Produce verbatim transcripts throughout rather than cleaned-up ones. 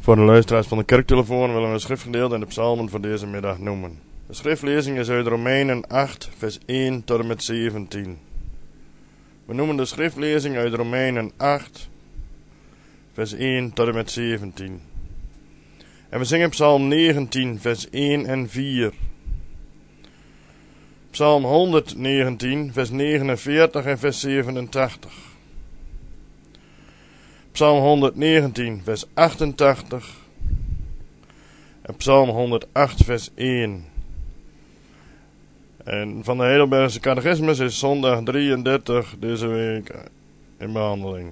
Voor de luisteraars van de kerktelefoon willen we een schriftgedeelte in de psalmen voor deze middag noemen. De schriftlezing is uit Romeinen acht, vers één tot en met zeventien. We noemen de schriftlezing uit Romeinen acht, vers één tot en met zeventien. En we zingen psalm negentien, vers één en vier. Psalm honderdnegentien, vers negenenveertig en vers zevenentachtig. Psalm honderdnegentien, vers achtentachtig. En Psalm honderdacht, vers één. En van de Heidelbergse Catechismus is zondag drieëndertig deze week in behandeling.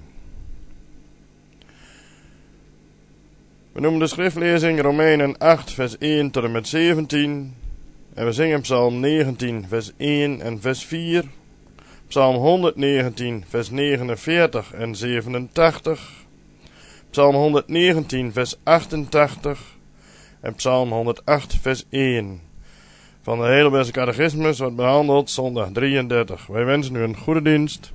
We noemen de schriftlezing Romeinen acht, vers één tot en met zeventien. En we zingen Psalm negentien, vers één en vers vier. Psalm honderdnegentien, vers negenenveertig en zevenentachtig. Psalm honderdnegentien, vers achtentachtig. En Psalm honderdacht, vers één. Van de Heidelbergse Catechismus wordt behandeld zondag drieëndertig. Wij wensen u een goede dienst.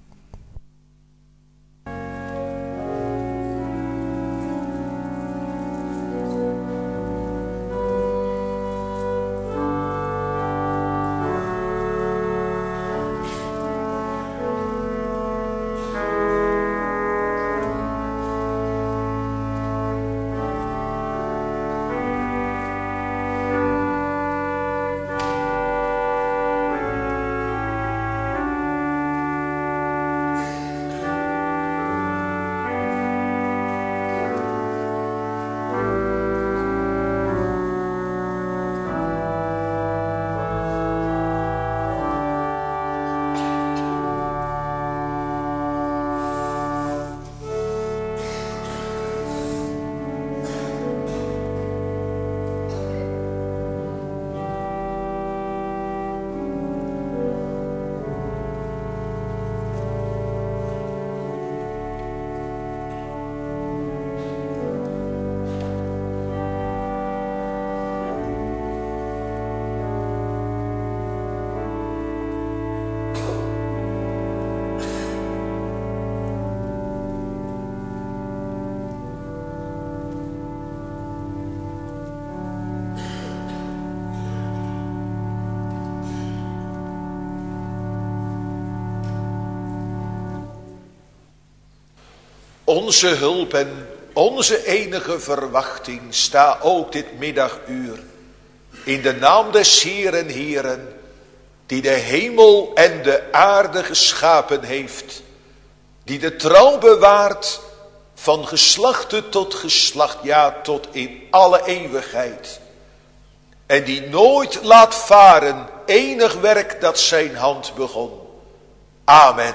Onze hulp en onze enige verwachting sta ook dit middaguur in de naam des Heeren Heeren, die de hemel en de aarde geschapen heeft, die de trouw bewaart van geslachte tot geslacht, ja tot in alle eeuwigheid, en die nooit laat varen enig werk dat zijn hand begon. Amen.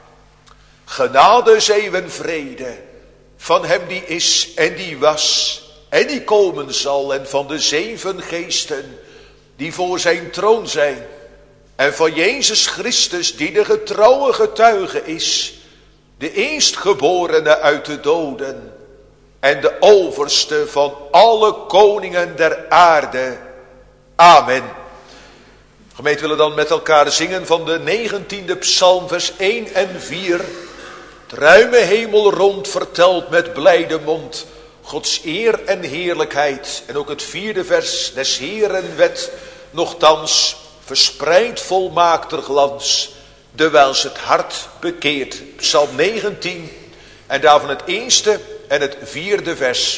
Genade, zeeuwen, vrede van hem die is en die was en die komen zal, en van de zeven geesten die voor zijn troon zijn, en van Jezus Christus die de getrouwe getuige is, de eerstgeborene uit de doden en de overste van alle koningen der aarde. Amen. Gemeente, willen dan met elkaar zingen van de negentiende psalm, vers één en vier. Het ruime hemel rond vertelt met blijde mond Gods eer en heerlijkheid. En ook het vierde vers, des Heeren wet, nochtans verspreidt volmaakter glans, dewijls het hart bekeert. Psalm negentien en daarvan het eerste en het vierde vers.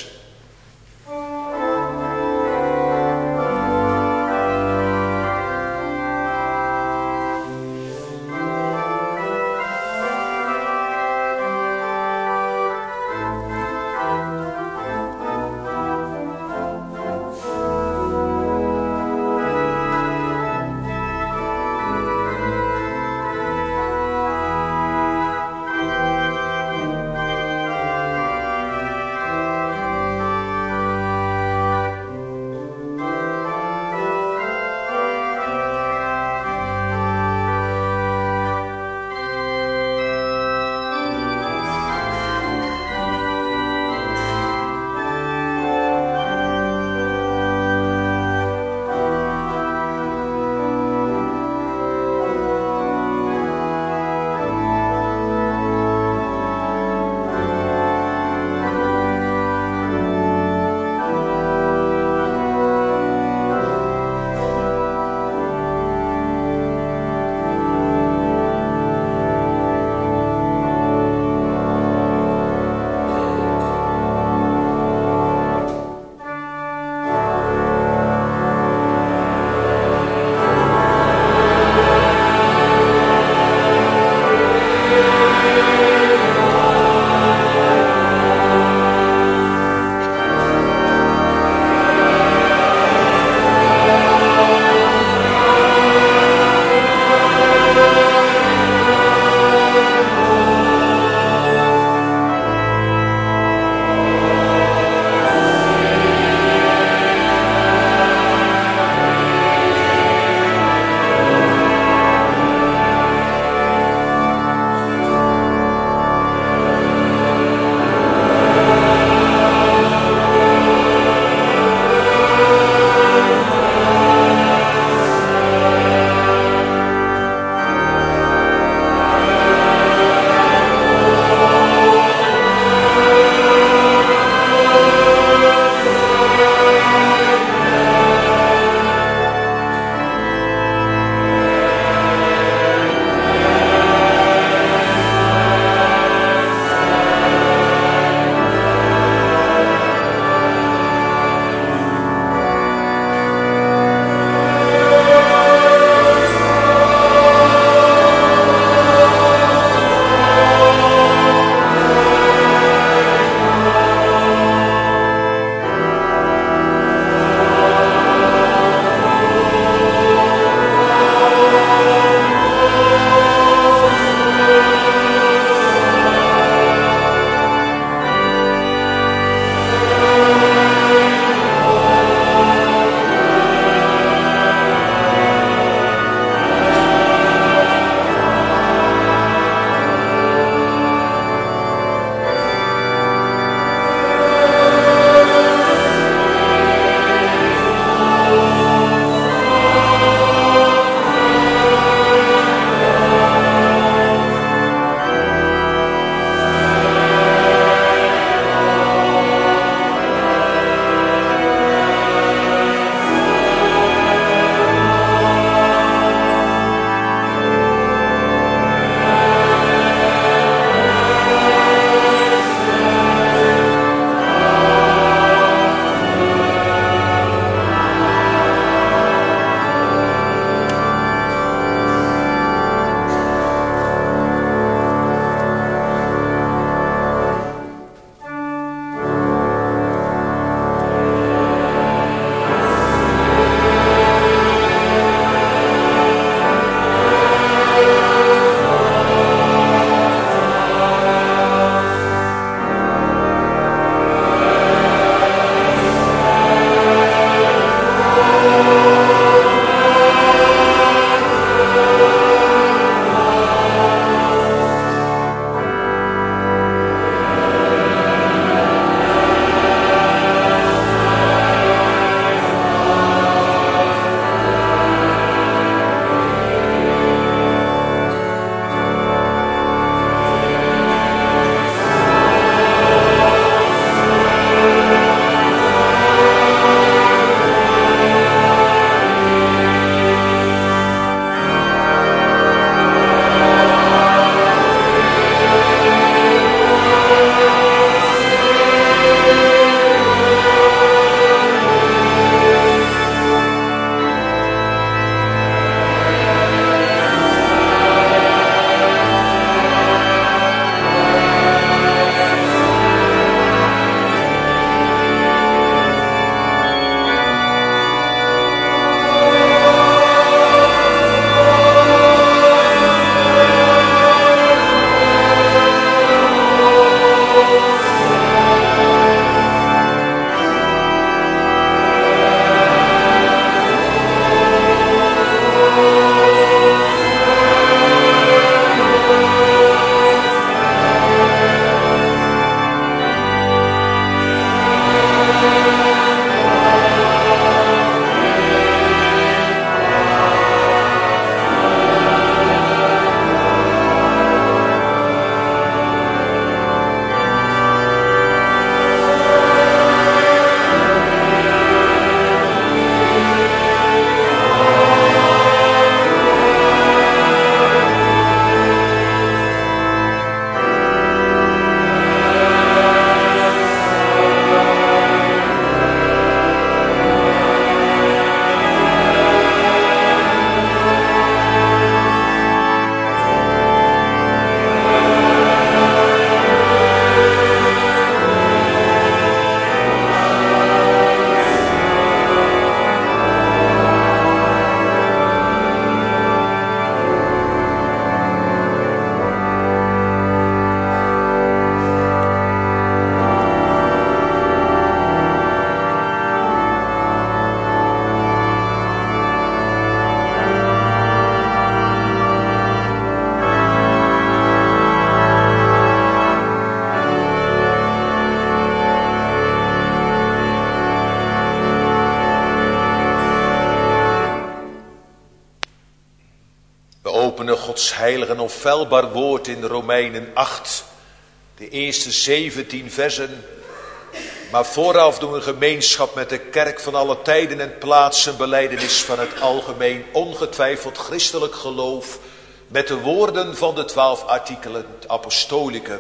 Gods heilige en onfeilbaar woord in Romeinen acht. De eerste zeventien versen. Maar vooraf doen we gemeenschap met de kerk van alle tijden en plaatsen. Belijdenis van het algemeen ongetwijfeld christelijk geloof. Met de woorden van de twaalf artikelen, het apostolicum.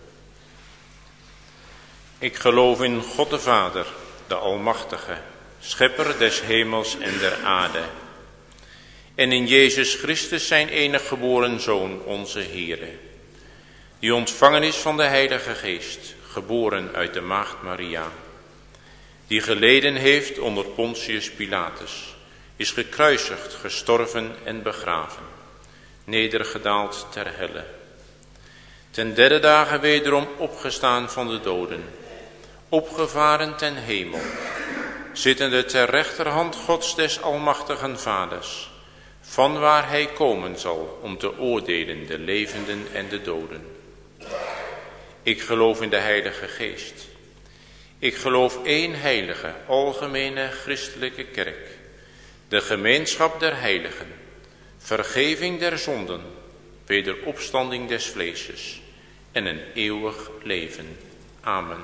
Ik geloof in God de Vader, de Almachtige, schepper des hemels en der aarde. En in Jezus Christus zijn enig geboren Zoon, onze Heere. Die ontvangen is van de Heilige Geest, geboren uit de Maagd Maria. Die geleden heeft onder Pontius Pilatus, is gekruisigd, gestorven en begraven. Nedergedaald ter helle. Ten derde dagen wederom opgestaan van de doden. Opgevaren ten hemel. Zittende ter rechterhand Gods des almachtigen Vaders. Van waar hij komen zal om te oordelen de levenden en de doden. Ik geloof in de Heilige Geest. Ik geloof één heilige, algemene christelijke kerk. De gemeenschap der heiligen. Vergeving der zonden, wederopstanding des vleeses en een eeuwig leven. Amen.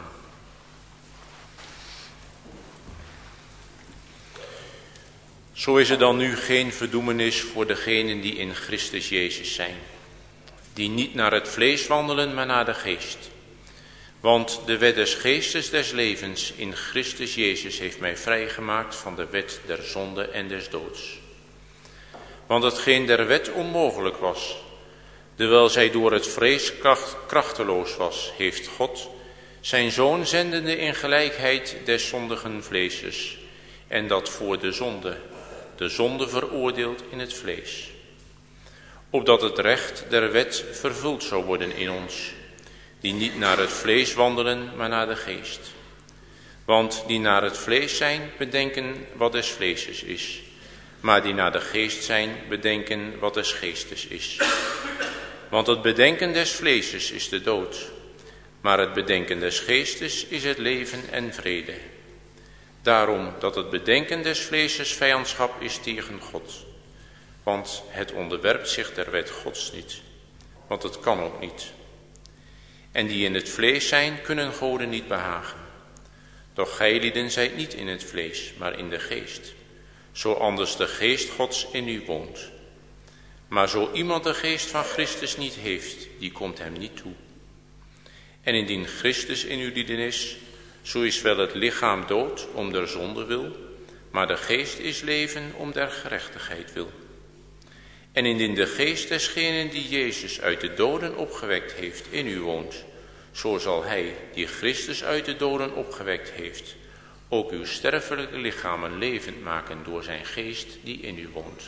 Zo is er dan nu geen verdoemenis voor degenen die in Christus Jezus zijn, die niet naar het vlees wandelen, maar naar de geest. Want de wet des geestes des levens in Christus Jezus heeft mij vrijgemaakt van de wet der zonde en des doods. Want hetgeen der wet onmogelijk was, terwijl zij door het vlees kracht, krachteloos was, heeft God zijn Zoon zendende in gelijkheid des zondigen vleeses, en dat voor de zonde, de zonde veroordeeld in het vlees. Opdat het recht der wet vervuld zou worden in ons, die niet naar het vlees wandelen, maar naar de geest. Want die naar het vlees zijn, bedenken wat des vleeses is. Maar die naar de geest zijn, bedenken wat des geestes is. Want het bedenken des vleeses is de dood, maar het bedenken des geestes is het leven en vrede. Daarom dat het bedenken des vleeses vijandschap is tegen God. Want het onderwerpt zich der wet Gods niet, want het kan ook niet. En die in het vlees zijn, kunnen Goden niet behagen. Doch gijlieden zijt niet in het vlees, maar in de geest. Zo anders de geest Gods in u woont. Maar zo iemand de geest van Christus niet heeft, die komt hem niet toe. En indien Christus in u lieden is, zo is wel het lichaam dood om der zonde wil, maar de geest is leven om der gerechtigheid wil. En indien de geest desgenen die Jezus uit de doden opgewekt heeft in u woont, zo zal hij die Christus uit de doden opgewekt heeft, ook uw sterfelijke lichamen levend maken door zijn geest die in u woont.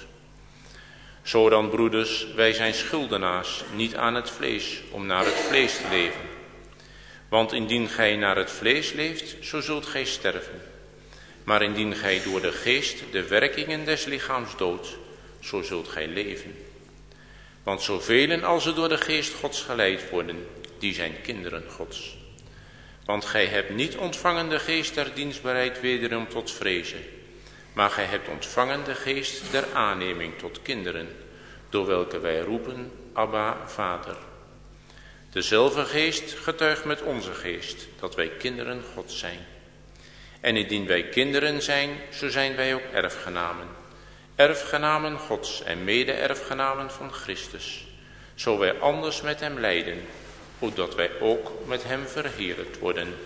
Zo dan, broeders, wij zijn schuldenaars, niet aan het vlees, om naar het vlees te leven. Want indien gij naar het vlees leeft, zo zult gij sterven. Maar indien gij door de geest de werkingen des lichaams doodt, zo zult gij leven. Want zoveel als er door de geest Gods geleid worden, die zijn kinderen Gods. Want gij hebt niet ontvangen de geest der dienstbaarheid wederom tot vrezen, maar gij hebt ontvangen de geest der aanneming tot kinderen, door welke wij roepen, Abba, Vader. Dezelfde geest getuigt met onze geest, dat wij kinderen Gods zijn. En indien wij kinderen zijn, zo zijn wij ook erfgenamen. Erfgenamen Gods en mede-erfgenamen van Christus. Zo wij anders met hem lijden, opdat wij ook met hem verheerlijkt worden.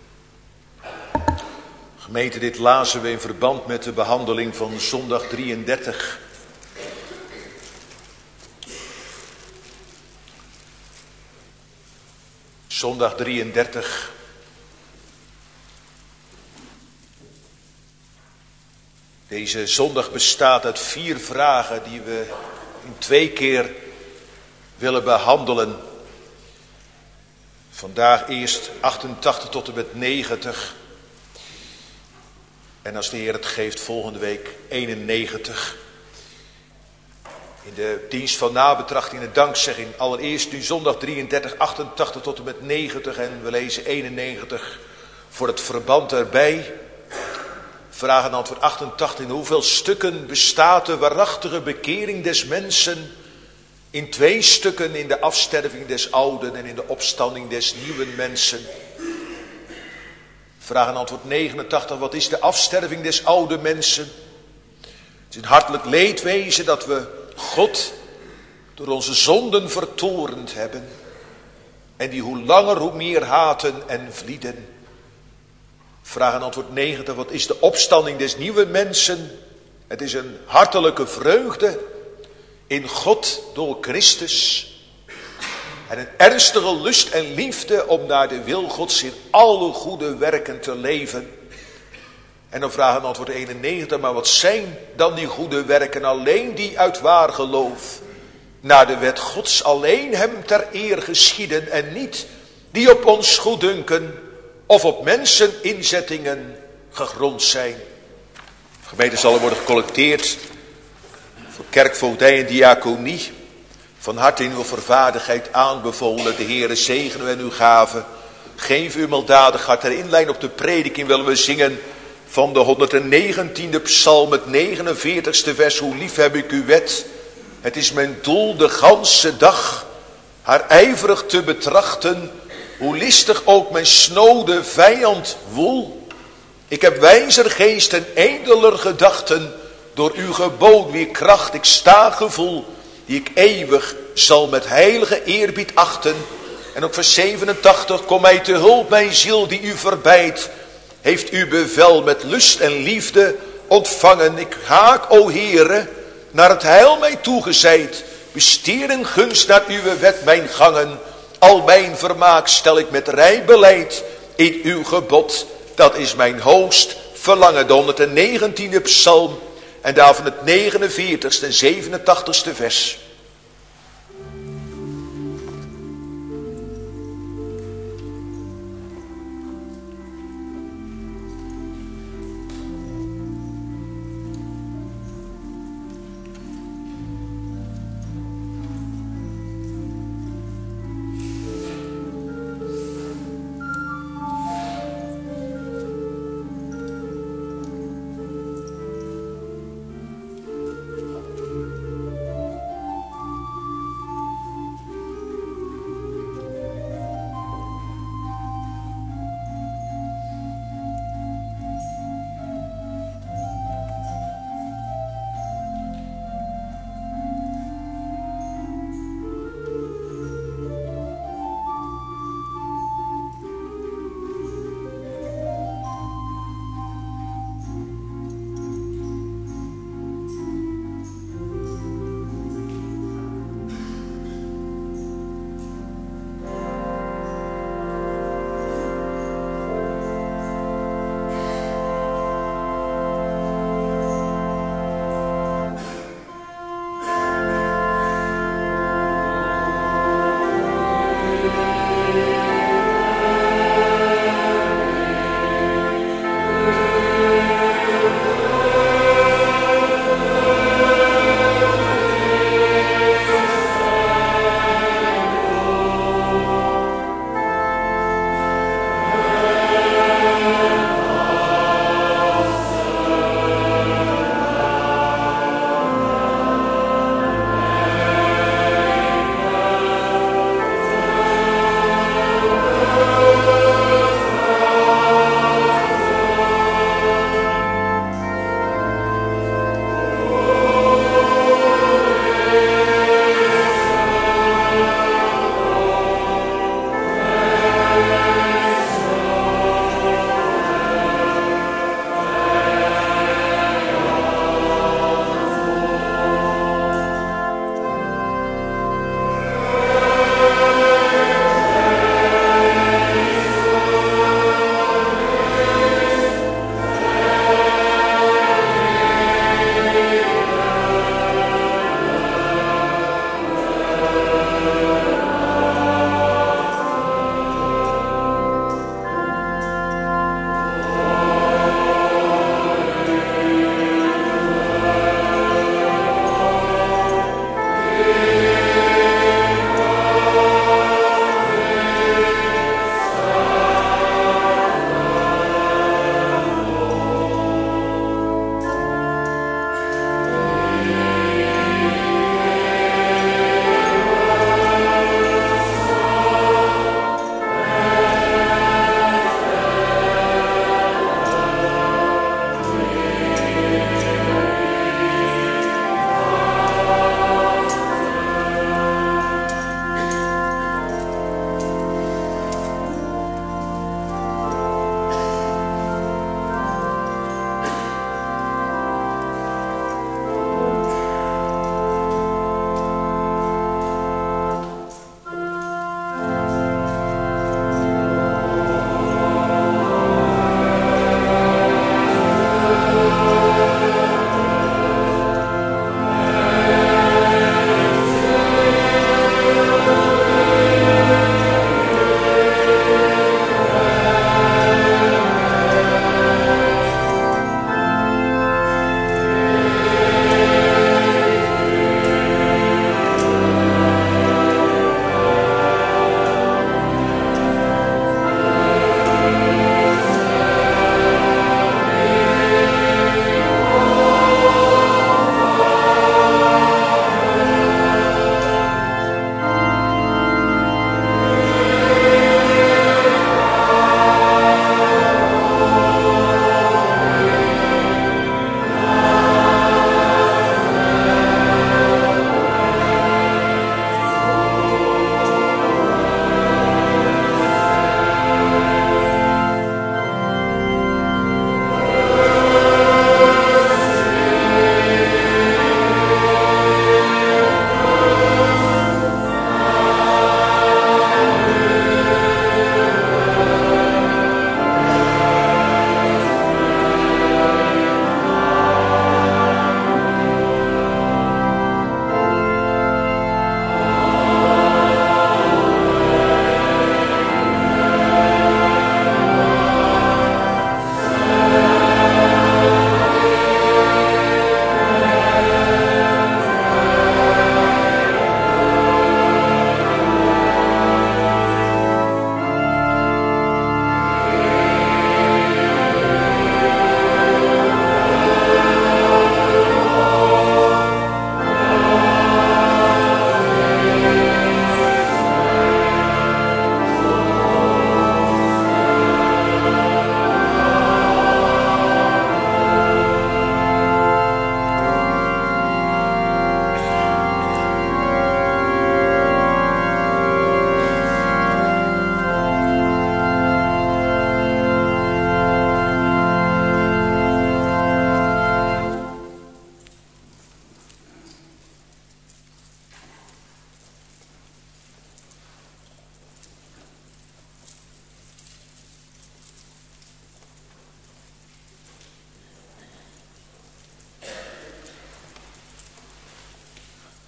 Gemeente, dit lazen we in verband met de behandeling van zondag drieëndertig. Zondag drieëndertig. Deze zondag bestaat uit vier vragen die we in twee keer willen behandelen. Vandaag eerst achtentachtig tot en met negentig. En als de Heer het geeft, volgende week eenennegentig. In de dienst van nabetrachting en dankzegging. Allereerst nu zondag drieëndertig, achtentachtig tot en met negentig. En we lezen eenennegentig voor het verband erbij. Vraag en antwoord achtentachtig. In hoeveel stukken bestaat de waarachtige bekering des mensen? In twee stukken, in de afsterving des ouden en in de opstanding des nieuwe mensen. Vraag en antwoord negenentachtig, wat is de afsterving des oude mensen? Het is een hartelijk leedwezen dat we God door onze zonden vertorend hebben. En die hoe langer hoe meer haten en vlieden. Vraag en antwoord negentig, wat is de opstanding des nieuwe mensen? Het is een hartelijke vreugde in God door Christus. En een ernstige lust en liefde om naar de wil Gods in alle goede werken te leven. En dan vraag en antwoord eenennegentig, maar wat zijn dan die goede werken? Alleen die uit waar geloof naar de wet Gods alleen hem ter eer geschieden en niet die op ons goeddunken of op mensen inzettingen gegrond zijn. De gemeente zal er worden gecollecteerd voor kerkvoogdij en diaconie. Van harte in uw vervaardigheid aanbevolen. De Heere zegene en uw gave. Geef u milddadig hart. Ter inleiding op de prediking willen we zingen van de honderdnegentiende psalm, het negenenveertigste vers. Hoe lief heb ik uw wet. Het is mijn doel de ganse dag haar ijverig te betrachten. Hoe listig ook mijn snode vijand woel. Ik heb wijzer geest en edeler gedachten. Door uw gebood wie kracht ik sta gevoel. Die ik eeuwig zal met heilige eerbied achten. En ook vers zevenentachtig, kom mij te hulp mijn ziel die u verbijt. Heeft uw bevel met lust en liefde ontvangen. Ik haak, o Heere, naar het heil mij toegezeid. Besteer in gunst naar uw wet mijn gangen. Al mijn vermaak stel ik met rijbeleid in uw gebod. Dat is mijn hoogst verlangen. De honderdnegentiende psalm. En daarvan het negenenveertigste en zevenentachtigste vers.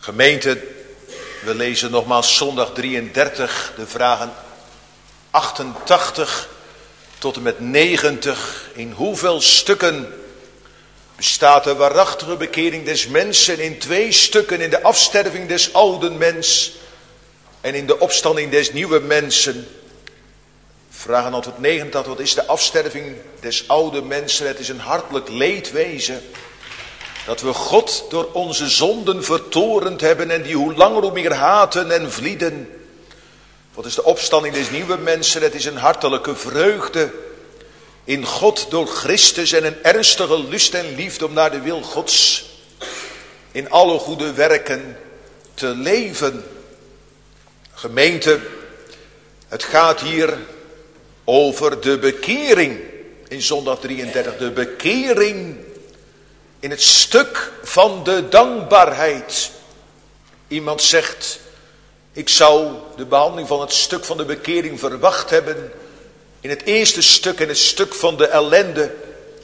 Gemeente, we lezen nogmaals zondag drieëndertig, de vragen achtentachtig tot en met negentig. In hoeveel stukken bestaat de waarachtige bekering des mensen? In twee stukken: in de afsterving des oude mens en in de opstanding des nieuwe mensen. Vraag en antwoord negenentachtig, wat is de afsterving des oude mensen? Het is een hartelijk leedwezen dat we God door onze zonden vertorend hebben en die hoe langer hoe meer haten en vlieden. Wat is de opstanding des nieuwe mensen? Het is een hartelijke vreugde in God door Christus en een ernstige lust en liefde om naar de wil Gods in alle goede werken te leven. Gemeente, het gaat hier over de bekering in zondag drieëndertig. De bekering in het stuk van de dankbaarheid. Iemand zegt, ik zou de behandeling van het stuk van de bekering verwacht hebben in het eerste stuk, in het stuk van de ellende.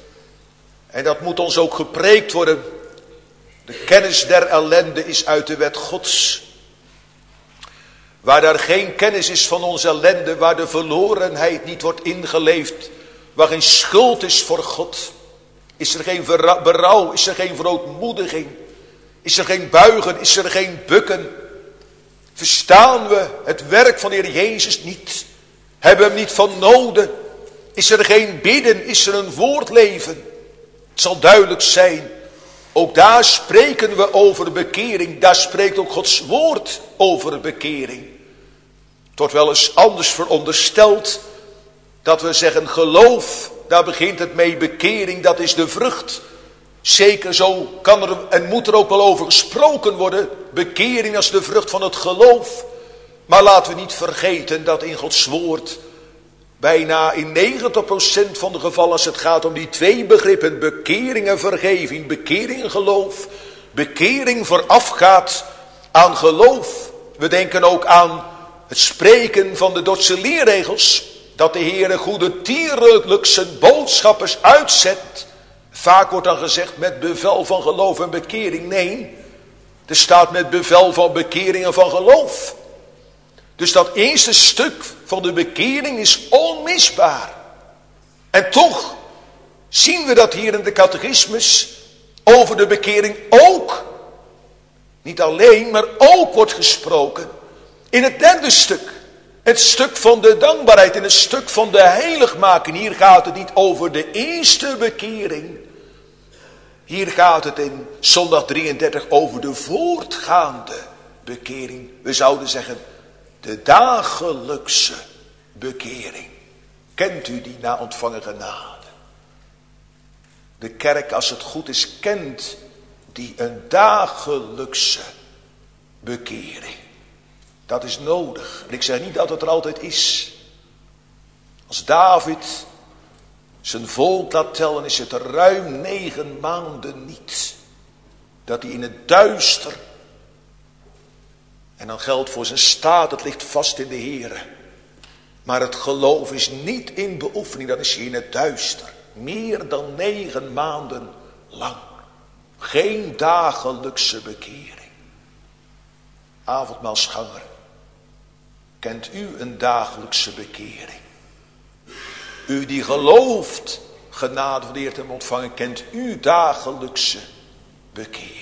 En dat moet ons ook gepreekt worden. De kennis der ellende is uit de wet Gods. Waar er geen kennis is van onze ellende, waar de verlorenheid niet wordt ingeleefd, waar geen schuld is voor God, is er geen berouw, is er geen verootmoediging, is er geen buigen, is er geen bukken. Verstaan we het werk van de Heer Jezus niet? Hebben we hem niet van noden? Is er geen bidden, is er een woordleven? Het zal duidelijk zijn. Ook daar spreken we over bekering. Daar spreekt ook Gods woord over bekering. Het wordt wel eens anders verondersteld dat we zeggen geloof, daar begint het mee, bekering, dat is de vrucht. Zeker zo kan er en moet er ook wel over gesproken worden. Bekering als de vrucht van het geloof. Maar laten we niet vergeten dat in Gods woord bijna in negentig procent van de gevallen, als het gaat om die twee begrippen, bekering en vergeving, bekering en geloof, bekering voorafgaat aan geloof. We denken ook aan het spreken van de Dordtse leerregels, dat de Heere goede tierlijk zijn boodschappers uitzet. Vaak wordt dan gezegd met bevel van geloof en bekering. Nee, er staat met bevel van bekering en van geloof. Dus dat eerste stuk van de bekering is onmisbaar. En toch zien we dat hier in de catechismus over de bekering ook, niet alleen, maar ook wordt gesproken. In het derde stuk, het stuk van de dankbaarheid, in het stuk van de heiligmaking. Hier gaat het niet over de eerste bekering. Hier gaat het in zondag drieëndertig over de voortgaande bekering. We zouden zeggen, de dagelijkse bekering. Kent u die na ontvangen genade? De kerk, als het goed is, kent die een dagelijkse bekering. Dat is nodig. En ik zeg niet dat het er altijd is. Als David zijn volk laat tellen, is het er ruim negen maanden niet. Dat hij in het duister. En dan geldt voor zijn staat, het ligt vast in de Here. Maar het geloof is niet in beoefening, dan is hij in het duister. Meer dan negen maanden lang. Geen dagelijkse bekering. Avondmaalsganger. Kent u een dagelijkse bekering? U die gelooft genade van de Heer te ontvangen, kent u dagelijkse bekering?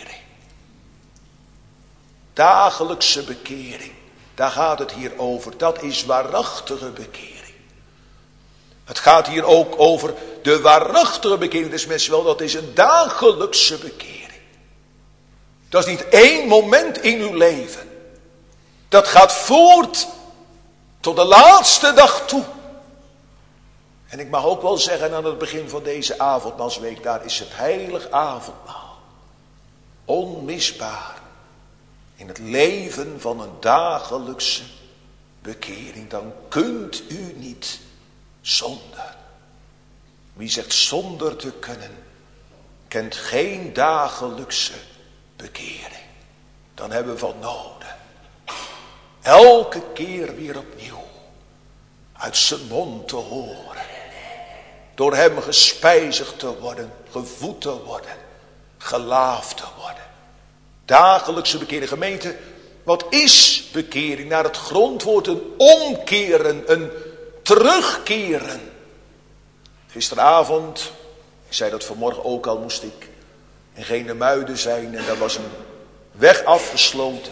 Dagelijkse bekering, daar gaat het hier over. Dat is waarachtige bekering. Het gaat hier ook over de waarachtige bekering des mensen wel. Dat is een dagelijkse bekering. Dat is niet één moment in uw leven. Dat gaat voort tot de laatste dag toe. En ik mag ook wel zeggen aan het begin van deze avondmaalsweek, daar is het heilig avondmaal. Onmisbaar. In het leven van een dagelijkse bekering. Dan kunt u niet zonder. Wie zegt zonder te kunnen, kent geen dagelijkse bekering. Dan hebben we van noden. Elke keer weer opnieuw uit zijn mond te horen. Door hem gespijzigd te worden, gevoed te worden, gelaafd te worden. Dagelijkse bekering. Gemeente, wat is bekering? Naar het grondwoord een omkeren, een terugkeren. Gisteravond, ik zei dat vanmorgen ook al, moest ik in Genemuiden zijn. En daar was een weg afgesloten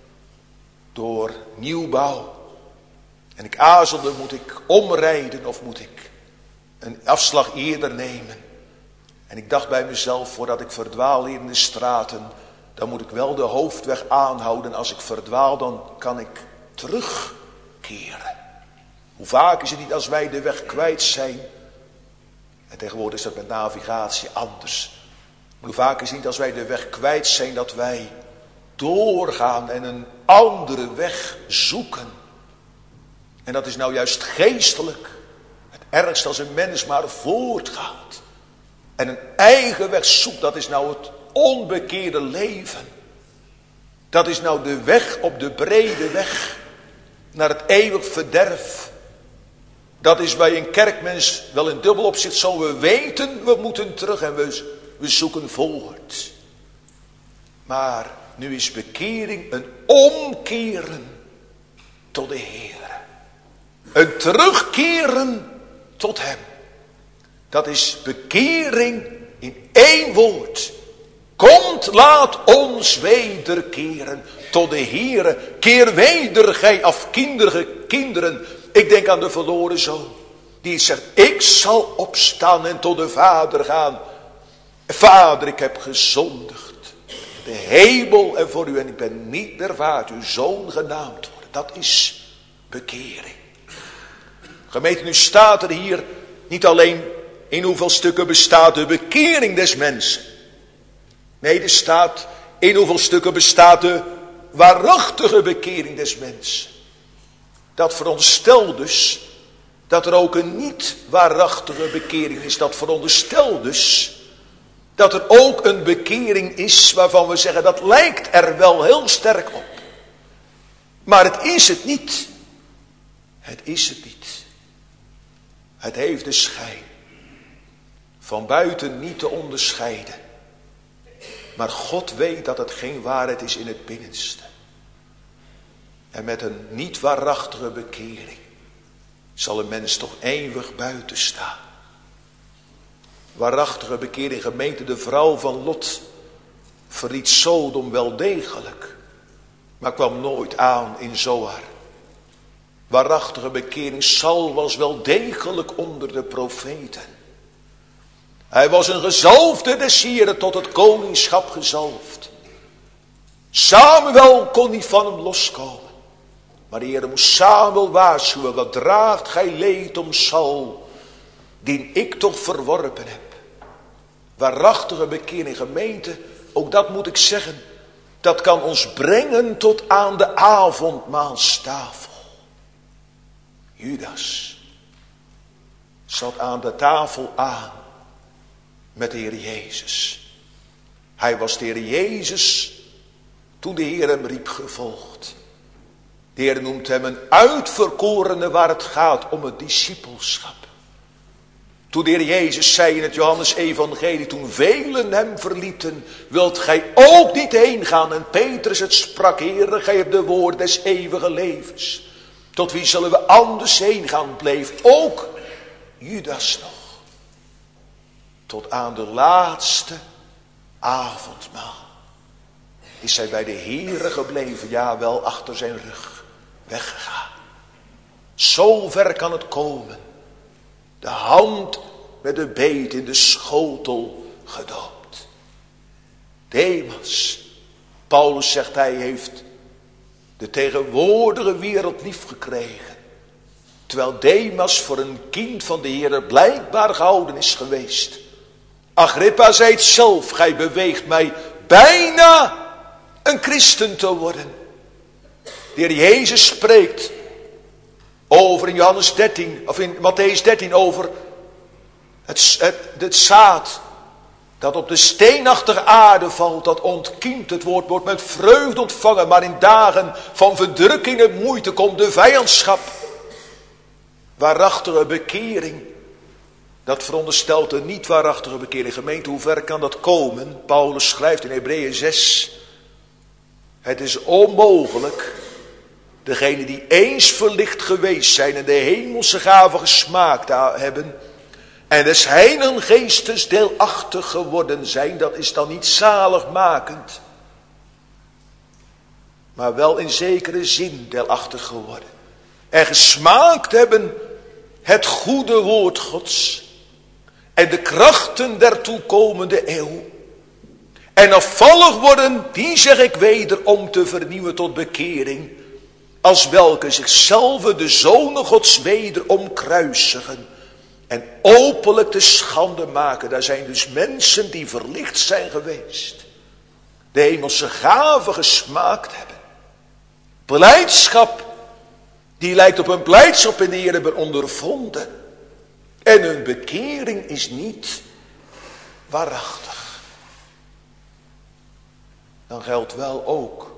door nieuwbouw. En ik aarzelde, moet ik omrijden of moet ik een afslag eerder nemen? En ik dacht bij mezelf, voordat ik verdwaal hier in de straten, dan moet ik wel de hoofdweg aanhouden. Als ik verdwaal, dan kan ik terugkeren. Hoe vaak is het niet als wij de weg kwijt zijn? En tegenwoordig is dat met navigatie anders. Maar hoe vaak is het niet als wij de weg kwijt zijn, dat wij doorgaan en een andere weg zoeken. En dat is nou juist geestelijk. Het ergste als een mens maar voortgaat en een eigen weg zoekt, dat is nou het onbekeerde leven. Dat is nou de weg op de brede weg naar het eeuwig verderf. Dat is bij een kerkmens wel in dubbel opzicht zo. We weten, we moeten terug en we, we zoeken voort. Maar nu is bekering een omkeren tot de Heer. Een terugkeren tot hem. Dat is bekering in één woord. Komt, laat ons wederkeren tot de Heere. Keer weder, gij afkinderige kinderen. Ik denk aan de verloren zoon. Die zegt, ik zal opstaan en tot de Vader gaan. Vader, ik heb gezondigd. De hemel en voor u en ik ben niet meer waard uw zoon genaamd worden. Dat is bekering. Gemeente, nu staat er hier niet alleen in hoeveel stukken bestaat de bekering des mensen. Nee, er staat in hoeveel stukken bestaat de waarachtige bekering des mensen. Dat veronderstelt dus dat er ook een niet waarachtige bekering is. Dat veronderstelt dus dat er ook een bekering is waarvan we zeggen dat lijkt er wel heel sterk op. Maar het is het niet. Het is het niet. Het heeft de schijn van buiten niet te onderscheiden. Maar God weet dat het geen waarheid is in het binnenste. En met een niet waarachtige bekering zal een mens toch eeuwig buiten staan. Waarachtige bekering, gemeente, de vrouw van Lot verliet Sodom wel degelijk, maar kwam nooit aan in Zoar. Waarachtige bekering, Saul was wel degelijk onder de profeten. Hij was een gezalfde des Heren, tot het koningschap gezalfd. Samuel kon niet van hem loskomen. Maar de Heer moest Samuel waarschuwen, wat draagt gij leed om Saul, die ik toch verworpen heb. Waarachtige bekering, gemeente, ook dat moet ik zeggen, dat kan ons brengen tot aan de avondmaalstafel. Judas zat aan de tafel aan met de Heer Jezus. Hij was de Heer Jezus toen de Heer hem riep gevolgd. De Heer noemt hem een uitverkorene waar het gaat om het discipelschap. Toen de Heer Jezus zei in het Johannes-evangelie, toen velen hem verlieten, wilt gij ook niet heen gaan? En Petrus het sprak, Heere, gij hebt de woorden des eeuwige levens. Tot wie zullen we anders heen gaan? Bleef ook Judas nog. Tot aan de laatste avondmaal is hij bij de Heere gebleven, ja wel achter zijn rug weggegaan. Zo ver kan het komen. De hand met de beet in de schotel gedoopt. Demas, Paulus zegt hij heeft de tegenwoordige wereld lief gekregen. Terwijl Demas voor een kind van de Heer blijkbaar gehouden is geweest. Agrippa zei het zelf, gij beweegt mij bijna een christen te worden. De Heer Jezus spreekt over in Johannes dertien, of in Matthäus dertien, over het, het, het zaad dat op de steenachtige aarde valt, dat ontkiemt. Het woord wordt met vreugde ontvangen, maar in dagen van verdrukking en moeite komt de vijandschap. Waarachtige bekering, dat veronderstelt een niet waarachtige bekering. Gemeente, hoe ver kan dat komen? Paulus schrijft in Hebreeën zes, Het is onmogelijk. Degenen die eens verlicht geweest zijn en de hemelse gave gesmaakt hebben en des Heiligen Geestes deelachtig geworden zijn, dat is dan niet zaligmakend, maar wel in zekere zin deelachtig geworden. En gesmaakt hebben het goede woord Gods en de krachten der toekomende eeuw. En afvallig worden, die zeg ik weder, om te vernieuwen tot bekering, als welke zichzelf de zonen Gods wederom kruisigen en openlijk te schande maken. Daar zijn dus mensen die verlicht zijn geweest, de hemelse gave gesmaakt hebben. Blijdschap, die lijkt op een blijdschap in de Heer hebben ondervonden. En hun bekering is niet waarachtig. Dan geldt wel ook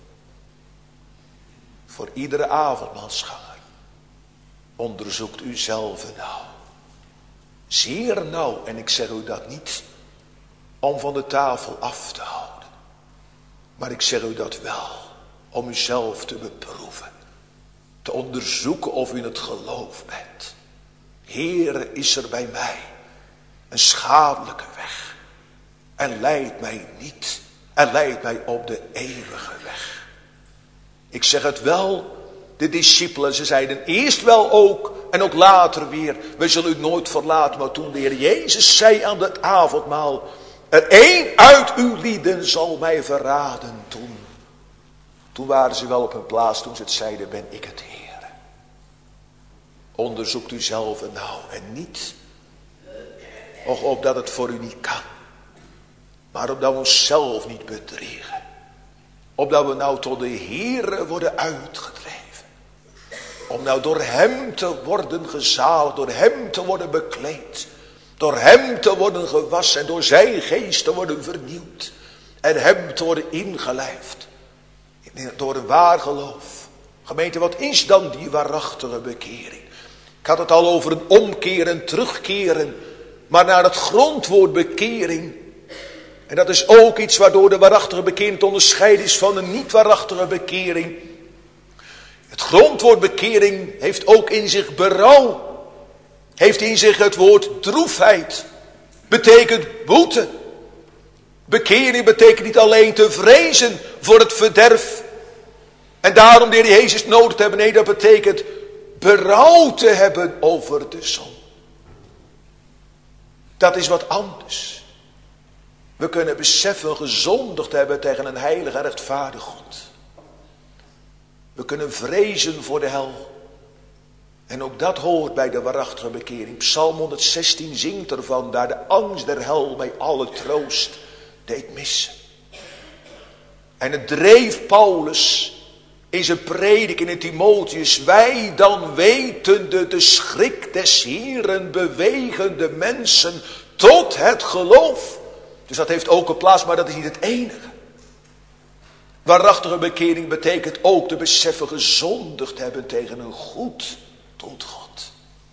voor iedere avondmaalsganger. Onderzoekt u zelf nou. Zeer nauw, en ik zeg u dat niet om van de tafel af te houden. Maar ik zeg u dat wel om uzelf te beproeven. Te onderzoeken of u in het geloof bent. Heere, is er bij mij een schadelijke weg. En leidt mij niet. En leidt mij op de eeuwige weg. Ik zeg het wel, de discipelen, ze zeiden eerst wel ook en ook later weer, wij zullen u nooit verlaten. Maar toen de Heer Jezus zei aan het avondmaal, er één uit uw lieden zal mij verraden. Toen, toen waren ze wel op hun plaats toen ze het zeiden, ben ik het Heer. Onderzoekt u zelf nou en niet, och opdat het voor u niet kan. Maar opdat we onszelf niet bedriegen. Opdat we nou tot de Heere worden uitgedreven. Om nou door hem te worden gezaligd. Door hem te worden bekleed. Door hem te worden gewassen. En door zijn geest te worden vernieuwd. En hem te worden ingelijfd. Door een waar geloof. Gemeente, wat is dan die waarachtige bekering? Ik had het al over een omkeren, terugkeren. Maar naar het grondwoord bekering. En dat is ook iets waardoor de waarachtige bekering te onderscheiden is van een niet waarachtige bekering. Het grondwoord bekering heeft ook in zich berouw. Heeft in zich het woord droefheid. Betekent boete. Bekering betekent niet alleen te vrezen voor het verderf. En daarom de Heer Jezus nodig te hebben. Nee, dat betekent berouw te hebben over de zonde. Dat is wat anders. We kunnen beseffen gezondigd hebben tegen een heilige en rechtvaardig God. We kunnen vrezen voor de hel. En ook dat hoort bij de waarachtige bekering. Psalm honderdzestien zingt ervan, daar de angst der hel mij alle troost deed missen. En het dreef Paulus in zijn predik in het Timotheus. Wij dan wetende de schrik des Heeren bewegen de mensen tot het geloof. Dus dat heeft ook een plaats, maar dat is niet het enige. Waarachtige bekering betekent ook te beseffen gezondigd hebben tegen een goed tot God.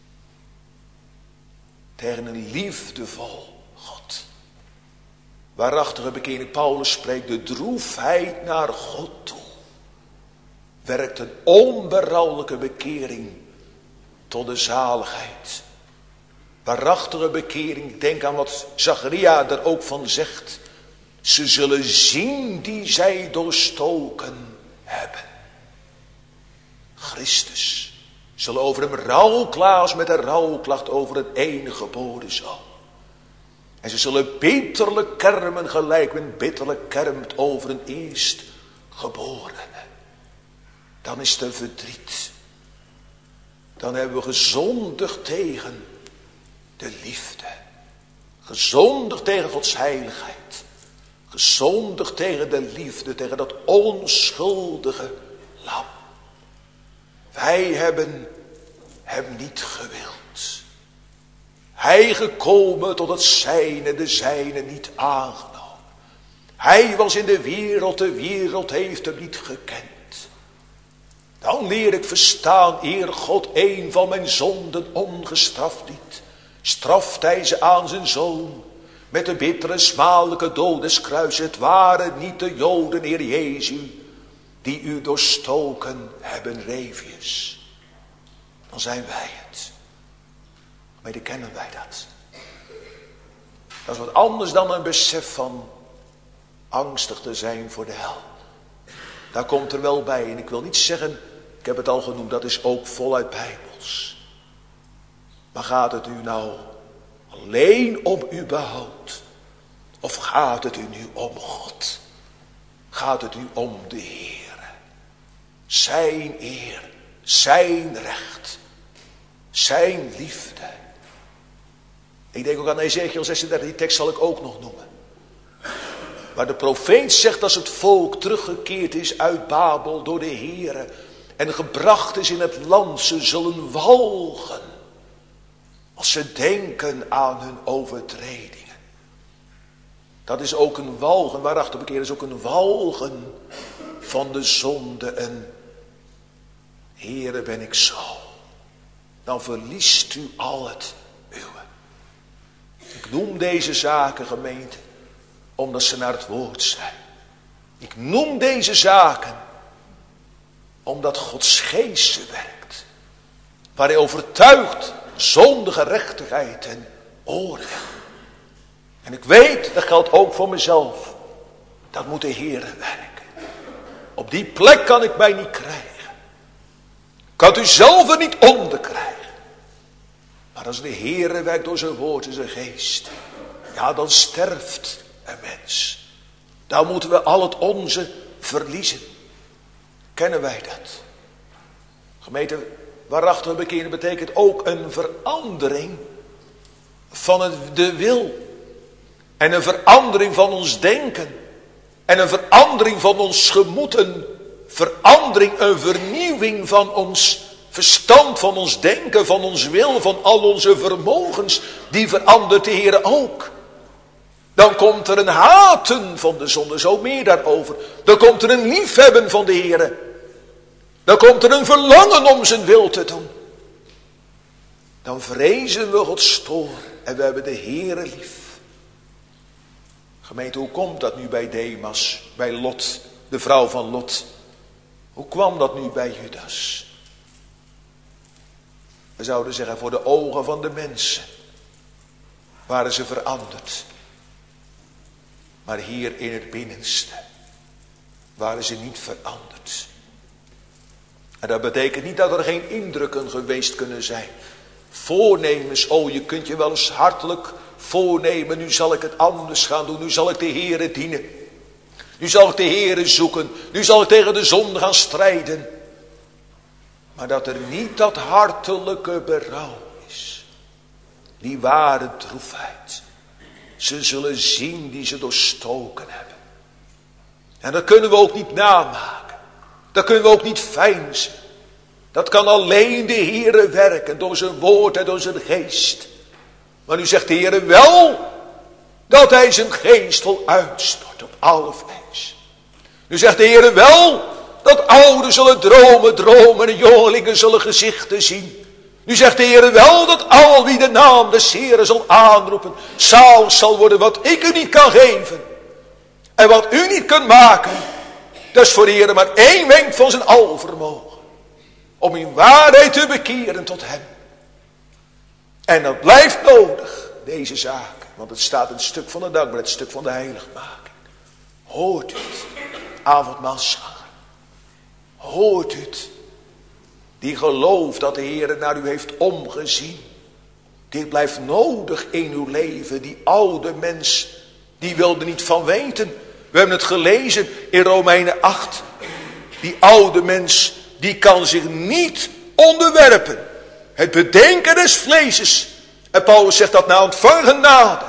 Tegen een liefdevol God. Waarachtige bekering, Paulus spreekt de droefheid naar God toe. Werkt een onberouwelijke bekering tot de zaligheid. Waarachtige bekering, denk aan wat Zacharia er ook van zegt. Ze zullen zien die zij doorstoken hebben. Christus zal over hem rouwklagen als met een rouwklacht over het enige geboren zoon. En ze zullen bitterlijk kermen gelijk men bitterlijk kermt over een eerstgeborene. Dan is er verdriet. Dan hebben we gezondigd tegen de liefde. Gezondigd tegen Gods heiligheid. Gezondigd tegen de liefde, tegen dat onschuldige lam. Wij hebben hem niet gewild. Hij gekomen tot het zijne, de zijne niet aangenomen. Hij was in de wereld, de wereld heeft hem niet gekend. Dan leer ik verstaan, eer God een van mijn zonden ongestraft liet, straft hij ze aan zijn zoon. Met de bittere smadelijke dood des kruis. Het waren niet de Joden, Heer Jezus, die u doorstoken hebben, Revius. Dan zijn wij het. Mede kennen wij dat. Dat is wat anders dan een besef van angstig te zijn voor de hel. Daar komt er wel bij. En ik wil niet zeggen, ik heb het al genoemd, dat is ook voluit bijbels. Maar gaat het u nou alleen om uw behoud? Of gaat het u nu om God? Gaat het u om de Heer? Zijn eer, zijn recht, zijn liefde. Ik denk ook aan Ezekiel zesendertig, die tekst zal ik ook nog noemen. Waar de profeet zegt als het volk teruggekeerd is uit Babel door de Heere en gebracht is in het land, ze zullen walgen als ze denken aan hun overtredingen. Dat is ook een walgen, waarachter bekeer is ook een walgen van de zonde. En Heere, ben ik zo, dan verliest u al het uwe. Ik noem deze zaken, gemeente, omdat ze naar het woord zijn. Ik noem deze zaken omdat Gods geest ze werkt. Waar hij overtuigt zonde, gerechtigheid en oordeel. En ik weet, dat geldt ook voor mezelf, dat moet de Heere werken. Op die plek kan ik mij niet krijgen. Kan u zelf er niet onder krijgen. Maar als de Heere werkt door zijn woord en zijn geest, ja, dan sterft een mens. Dan moeten we al het onze verliezen. Kennen wij dat? Gemeente, waarachtig bekeren betekent ook een verandering van het, de wil. En een verandering van ons denken. En een verandering van ons gemoed. Een verandering, een vernieuwing van ons verstand, van ons denken, van ons wil, van al onze vermogens. Die verandert de Heer ook. Dan komt er een haten van de zonde, zo meer daarover. Dan komt er een liefhebben van de Heer. Dan komt er een verlangen om zijn wil te doen. Dan vrezen we Gods toorn en we hebben de Heere lief. Gemeente, hoe komt dat nu bij Demas, bij Lot, de vrouw van Lot? Hoe kwam dat nu bij Judas? We zouden zeggen, voor de ogen van de mensen waren ze veranderd. Maar hier in het binnenste waren ze niet veranderd. En dat betekent niet dat er geen indrukken geweest kunnen zijn. Voornemens, oh je kunt je wel eens hartelijk voornemen, nu zal ik het anders gaan doen, nu zal ik de Heere dienen. Nu zal ik de Heere zoeken, nu zal ik tegen de zonde gaan strijden. Maar dat er niet dat hartelijke berouw is. Die ware droefheid. Ze zullen zien die ze doorstoken hebben. En dat kunnen we ook niet namaken. Dat kunnen we ook niet veinzen. Dat kan alleen de Heere werken door zijn woord en door zijn geest. Maar nu zegt de Heere wel dat hij zijn geest wil uitstort op alle vlees. Nu zegt de Heere wel dat ouderen zullen dromen, dromen en jongelingen zullen gezichten zien. Nu zegt de Heere wel dat al wie de naam des Heeren zal aanroepen, zalig zal worden. Wat ik u niet kan geven en wat u niet kunt maken, dat is voor de Heere maar één wenk van zijn alvermogen. Om in waarheid te bekeren tot hem. En dat blijft nodig, deze zaak. Want het staat in het stuk van de dankbaarheid, het stuk van de heiligmaking. Hoort u het, avondmaalszanger. Hoort u het, die gelooft dat de Heer naar u heeft omgezien. Dit blijft nodig in uw leven. Die oude mens, die wilde niet van weten. We hebben het gelezen in Romeinen acht. Die oude mens, die kan zich niet onderwerpen. Het bedenken des vleeses. En Paulus zegt dat na ontvangen genade.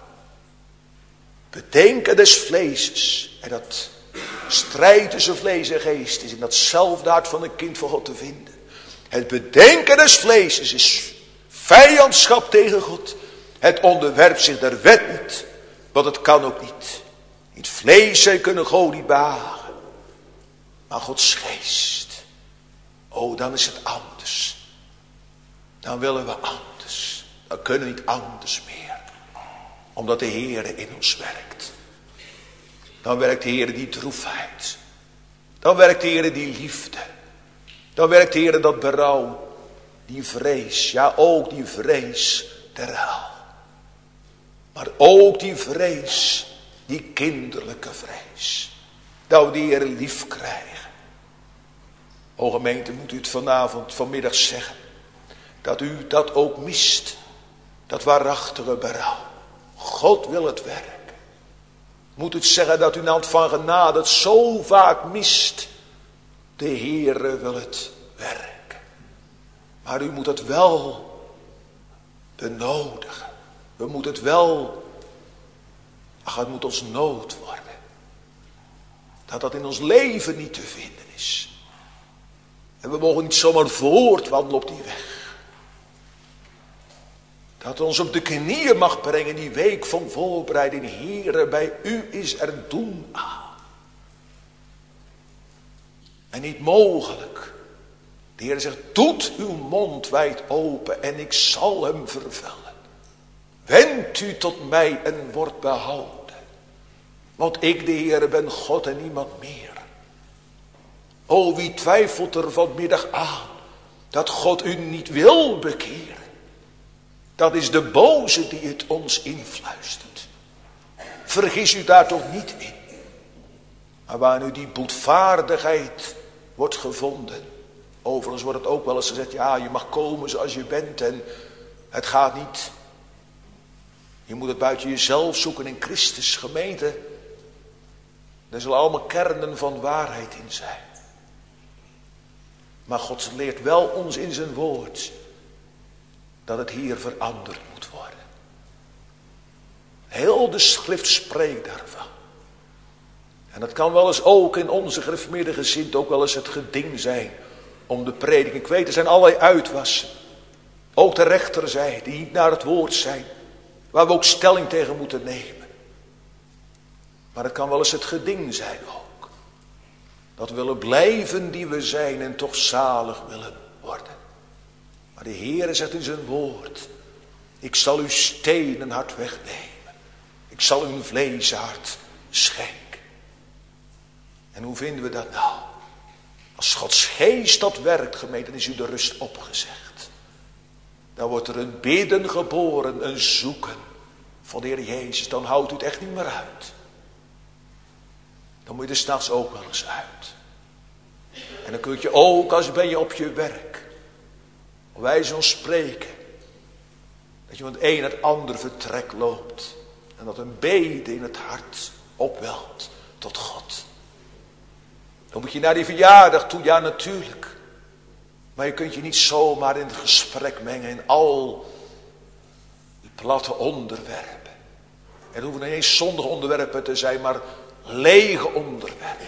Bedenken des vleeses. En dat strijd tussen vlees en geest is in datzelfde hart van een kind van God te vinden. Het bedenken des vleeses is vijandschap tegen God. Het onderwerpt zich der wet niet. Want het kan ook niet. Niet vlees zij kunnen God niet behagen. Maar Gods geest. Oh, dan is het anders. Dan willen we anders. Dan kunnen we niet anders meer. Omdat de Heere in ons werkt. Dan werkt de Heere die droefheid. Dan werkt de Heer die liefde. Dan werkt de Heer dat berouw. Die vrees. Ja, ook die vrees der hel. Maar ook die vrees. Die kinderlijke vrees. Dat we de Heer lief krijgen. O gemeente, moet u het vanavond, vanmiddag zeggen. Dat u dat ook mist. Dat waarachtige berouw. God wil het werk. Moet het zeggen dat u na het van genade het zo vaak mist. De Heere wil het werken. Maar u moet het wel benodigen. We moeten het wel. Ach, het moet ons nood worden. Dat dat in ons leven niet te vinden is. En we mogen niet zomaar voortwandelen op die weg. Dat ons op de knieën mag brengen die week van voorbereiding. Heere, bij u is er doen aan. En niet mogelijk. De Heer zegt, doet uw mond wijd open en ik zal hem vervullen. Wend u tot mij en wordt behouden. Want ik, de Heer, ben God en niemand meer. O, wie twijfelt er vanmiddag aan dat God u niet wil bekeren? Dat is de boze die het ons influistert. Vergis u daar toch niet in. Maar waar nu die boetvaardigheid wordt gevonden. Overigens wordt het ook wel eens gezegd. Ja, je mag komen zoals je bent. En het gaat niet. Je moet het buiten jezelf zoeken in Christus, gemeente. Er zullen allemaal kernen van waarheid in zijn. Maar God leert wel ons in zijn woord. Dat het hier veranderd moet worden. Heel de schrift spreekt daarvan. En dat kan wel eens ook in onze gereformeerde gezin ook wel eens het geding zijn. Om de prediking. Ik weet, er zijn allerlei uitwassen. Ook de rechterzijde die niet naar het woord zijn. Waar we ook stelling tegen moeten nemen. Maar het kan wel eens het geding zijn ook. Dat we willen blijven die we zijn en toch zalig willen worden. Maar de Heere zegt in zijn woord. Ik zal uw stenen hart wegnemen. Ik zal uw vleeshart schenken. En hoe vinden we dat nou? Als Gods geest dat werkt, gemeente, dan is u de rust opgezegd. Dan wordt er een bidden geboren, een zoeken van de Heer Jezus. Dan houdt u het echt niet meer uit. Dan moet je er 's nachts ook wel eens uit. En dan kun je ook, als ben je op je werk, op wijze van spreken, dat je van het een naar het andere vertrek loopt. En dat een bede in het hart opwelt tot God. Dan moet je naar die verjaardag toe, ja natuurlijk. Maar je kunt je niet zomaar in het gesprek mengen in al die platte onderwerpen. En het hoeven niet eens zondige onderwerpen te zijn, maar lege onderwerpen.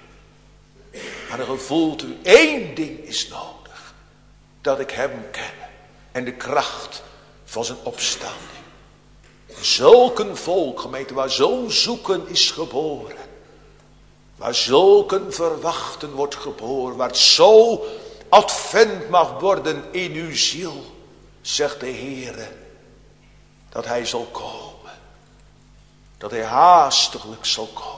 Maar dan gevoelt u, één ding is nodig. Dat ik hem ken. En de kracht van zijn opstanding. Zulk een volk, gemeente, waar zo'n zoeken is geboren. Waar zulk een verwachten wordt geboren. Waar het zo advent mag worden in uw ziel. Zegt de Heere. Dat hij zal komen. Dat hij haastiglijk zal komen.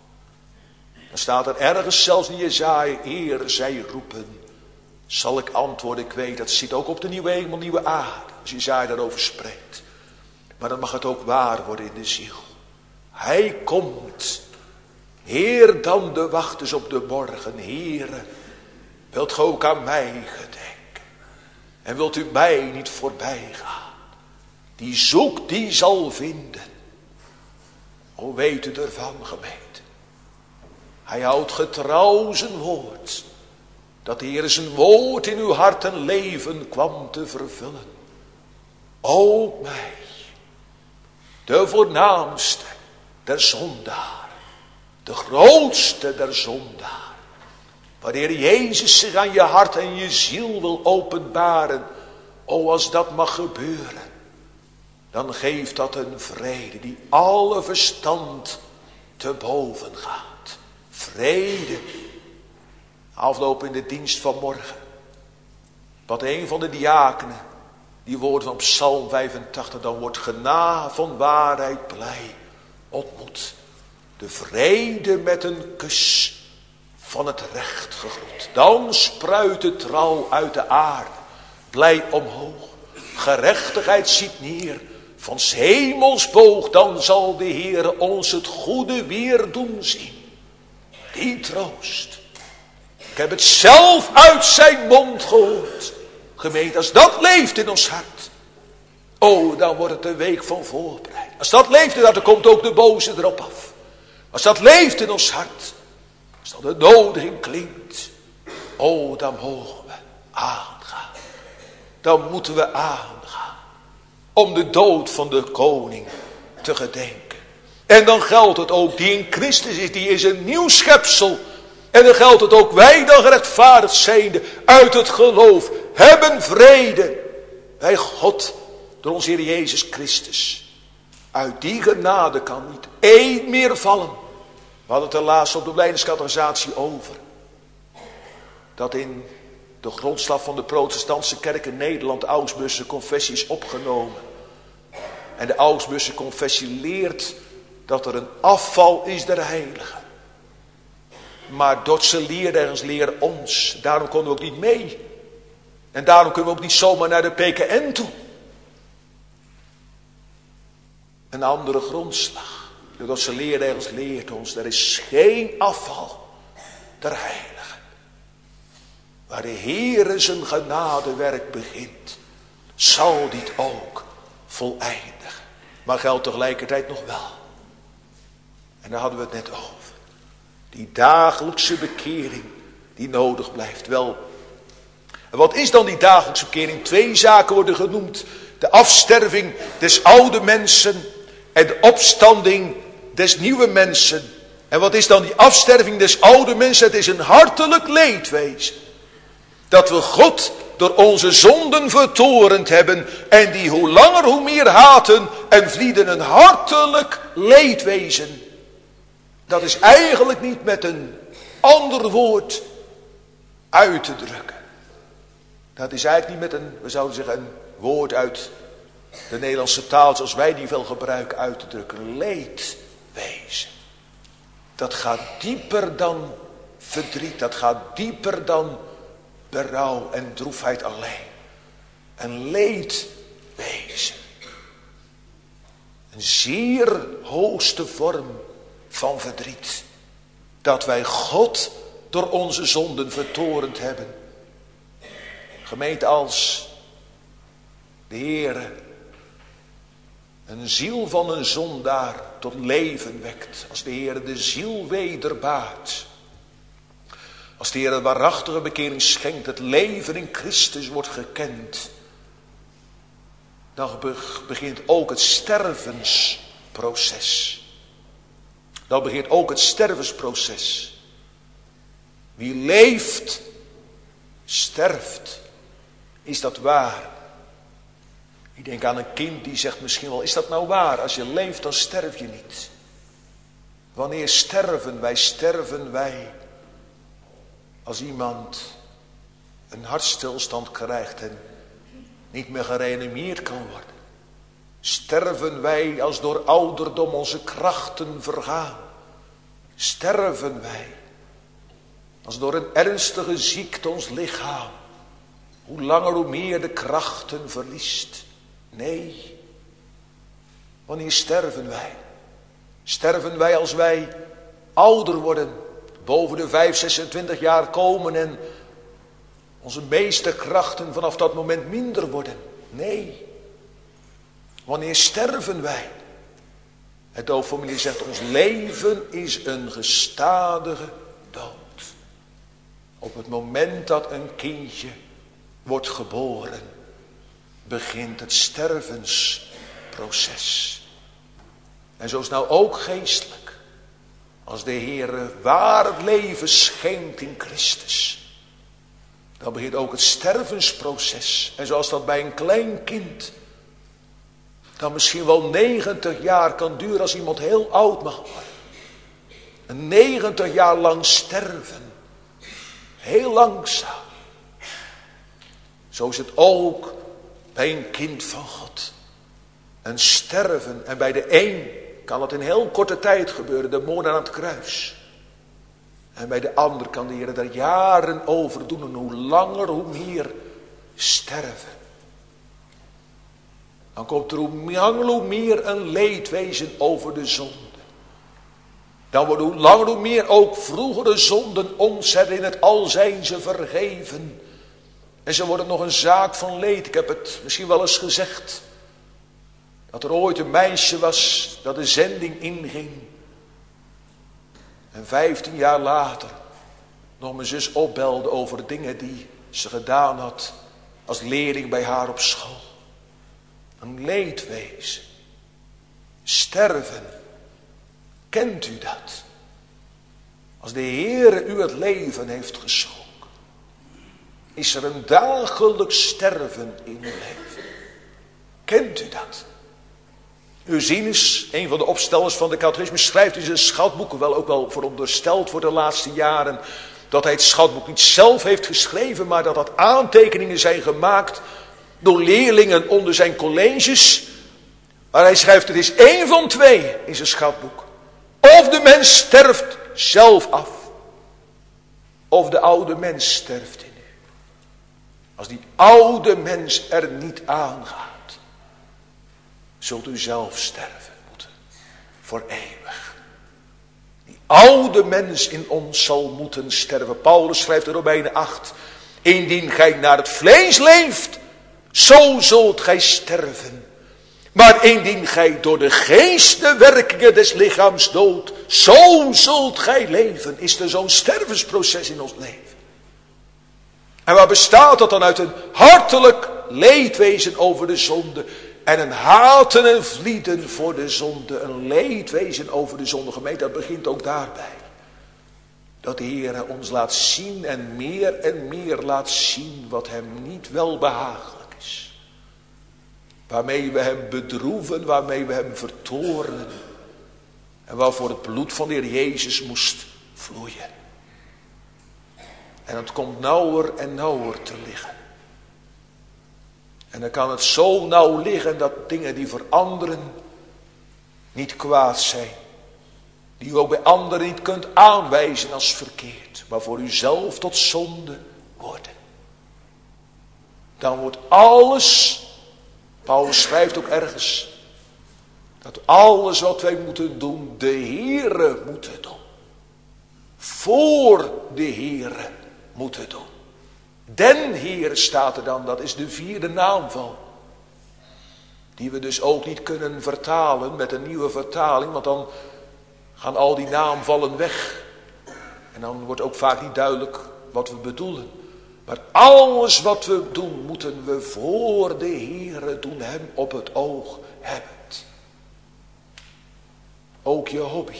Dan staat er ergens zelfs in Jesaja. Heere, zij roepen. Zal ik antwoorden, ik weet, dat zit ook op de nieuwe hemel, nieuwe aarde. Als Jesaja daarover spreekt. Maar dan mag het ook waar worden in de ziel. Hij komt. Heer, dan de wachters op de morgen. Heere, wilt ge ook aan mij gedenken? En wilt u mij niet voorbij gaan? Die zoekt, die zal vinden. O, weet u ervan, gemeente? Hij houdt getrouw zijn woord. Dat de Heer zijn woord in uw hart en leven kwam te vervullen. Ook mij. De voornaamste der zondaar. De grootste der zondaar. Wanneer Jezus zich aan je hart en je ziel wil openbaren. O, als dat mag gebeuren. Dan geeft dat een vrede die alle verstand te boven gaat. Vrede. Afloop in de dienst van morgen. Wat een van de diakenen. Die woorden op Psalm vijfentachtig. Dan wordt gena van waarheid blij ontmoet. De vrede met een kus van het recht gegroet. Dan spruit de trouw uit de aarde, blij omhoog. Gerechtigheid ziet neer, van 's hemels boog. Dan zal de Heere ons het goede weer doen zien. Die troost. Ik heb het zelf uit zijn mond gehoord. Gemeente, als dat leeft in ons hart. Oh, dan wordt het een week van voorbereiding. Als dat leeft in ons hart, dan komt ook de boze erop af. Als dat leeft in ons hart. Als dat de nodiging klinkt. Oh, dan mogen we aangaan. Dan moeten we aangaan. Om de dood van de koning te gedenken. En dan geldt het ook, die in Christus is, die is een nieuw schepsel. En dan geldt het ook, wij dan gerechtvaardigd zijnde uit het geloof, hebben vrede bij God door onze Heer Jezus Christus. Uit die genade kan niet één meer vallen. We hadden het er laatst op de Blijdenskategorisatie over. Dat in de grondslag van de protestantse kerk in Nederland de Augsburgse confessie is opgenomen. En de Augsburgse confessie leert dat er een afval is der heiligen. Maar Dordtse leerden leren ons. Daarom konden we ook niet mee. En daarom kunnen we ook niet zomaar naar de P K N toe. Een andere grondslag. De Dordtse leerden leert ons. Er is geen afval der heiligen. Waar de Heere zijn genadewerk begint, zal dit ook voleidigen. Maar geldt tegelijkertijd nog wel. En daar hadden we het net over. Die dagelijkse bekering die nodig blijft. Wel, en wat is dan die dagelijkse bekering? Twee zaken worden genoemd. De afsterving des oude mensen en de opstanding des nieuwe mensen. En wat is dan die afsterving des oude mensen? Het is een hartelijk leedwezen. Dat we God door onze zonden vertorend hebben. En die hoe langer hoe meer haten en vlieden, een hartelijk leedwezen. Dat is eigenlijk niet met een ander woord uit te drukken. Dat is eigenlijk niet met een, we zouden zeggen, een woord uit de Nederlandse taal zoals wij die veel gebruiken uit te drukken. Leedwezen. Dat gaat dieper dan verdriet. Dat gaat dieper dan berouw en droefheid alleen. Een leedwezen. Een zeer hoogste vorm van verdriet. Dat wij God door onze zonden vertorend hebben. Gemeente, als de Heere een ziel van een zondaar tot leven wekt. Als de Heere de ziel wederbaart. Als de Heer een waarachtige bekering schenkt, het leven in Christus wordt gekend. Dan begint ook het stervensproces. Dan begint ook het stervensproces. Wie leeft, sterft. Is dat waar? Ik denk aan een kind die zegt misschien wel, is dat nou waar? Als je leeft, dan sterf je niet. Wanneer sterven wij? Sterven wij als iemand een hartstilstand krijgt en niet meer gereanimeerd kan worden. Sterven wij als door ouderdom onze krachten vergaan. Sterven wij als door een ernstige ziekte ons lichaam hoe langer hoe meer de krachten verliest. Nee. Wanneer sterven wij? Sterven wij als wij ouder worden, boven de vijf, zesentwintig jaar komen en onze meeste krachten vanaf dat moment minder worden? Nee. Wanneer sterven wij? Het doopformulier zegt, ons leven is een gestadige dood. Op het moment dat een kindje wordt geboren, begint het stervensproces. En zo is nou ook geestelijk. Als de Heere waar het leven schenkt in Christus, dan begint ook het stervensproces. En zoals dat bij een klein kind dan misschien wel negentig jaar kan duren als iemand heel oud mag worden. Een negentig jaar lang sterven. Heel langzaam. Zo is het ook bij een kind van God. Een sterven. En bij de een kan het in heel korte tijd gebeuren. De moord aan het kruis. En bij de ander kan de Heer daar jaren over doen. En hoe langer, hoe meer sterven. Dan komt er hoe langer, hoe meer een leedwezen over de zonde. Dan wordt hoe langer, hoe meer ook vroegere zonden ons in het al zijn ze vergeven. En ze worden nog een zaak van leed. Ik heb het misschien wel eens gezegd. Dat er ooit een meisje was dat de zending inging. En vijftien jaar later nog mijn zus opbelde over dingen die ze gedaan had als leerling bij haar op school. Een leedwezen. Sterven. Kent u dat? Als de Heere u het leven heeft geschonken. Is er een dagelijks sterven in uw leven. Kent u dat? Ursinus, een van de opstellers van de catechisme, schrijft in zijn schatboeken, wel ook wel verondersteld voor de laatste jaren, dat hij het schatboek niet zelf heeft geschreven, maar dat dat aantekeningen zijn gemaakt door leerlingen onder zijn colleges. Maar hij schrijft, het is één van twee in zijn schatboek. Of de mens sterft zelf af, of de oude mens sterft in u. Als die oude mens er niet aangaat, zult u zelf sterven moeten. Voor eeuwig. Die oude mens in ons zal moeten sterven. Paulus schrijft in Romeinen acht. Indien gij naar het vlees leeft, zo zult gij sterven. Maar indien gij door de geest de werkingen des lichaams doodt, zo zult gij leven. Is er zo'n stervensproces in ons leven? En waar bestaat dat dan uit? Een hartelijk leedwezen over de zonde. En een haten en vlieden voor de zonde. Een leedwezen over de zonde. Gemeente, dat begint ook daarbij. Dat de Heer ons laat zien en meer en meer laat zien wat hem niet welbehagelijk is. Waarmee we hem bedroeven, waarmee we hem vertoornen. En waarvoor het bloed van de Heer Jezus moest vloeien. En het komt nauwer en nauwer te liggen. En dan kan het zo nauw liggen dat dingen die voor anderen niet kwaad zijn. Die u ook bij anderen niet kunt aanwijzen als verkeerd. Maar voor uzelf tot zonde worden. Dan wordt alles, Paulus schrijft ook ergens, dat alles wat wij moeten doen, de Heere moeten doen. Voor de Heere moeten doen. Den Heere staat er dan, dat is de vierde naamval. Die we dus ook niet kunnen vertalen met een nieuwe vertaling, want dan gaan al die naamvallen weg. En dan wordt ook vaak niet duidelijk wat we bedoelen. Maar alles wat we doen, moeten we voor de Heere doen, hem op het oog hebben. Ook je hobby.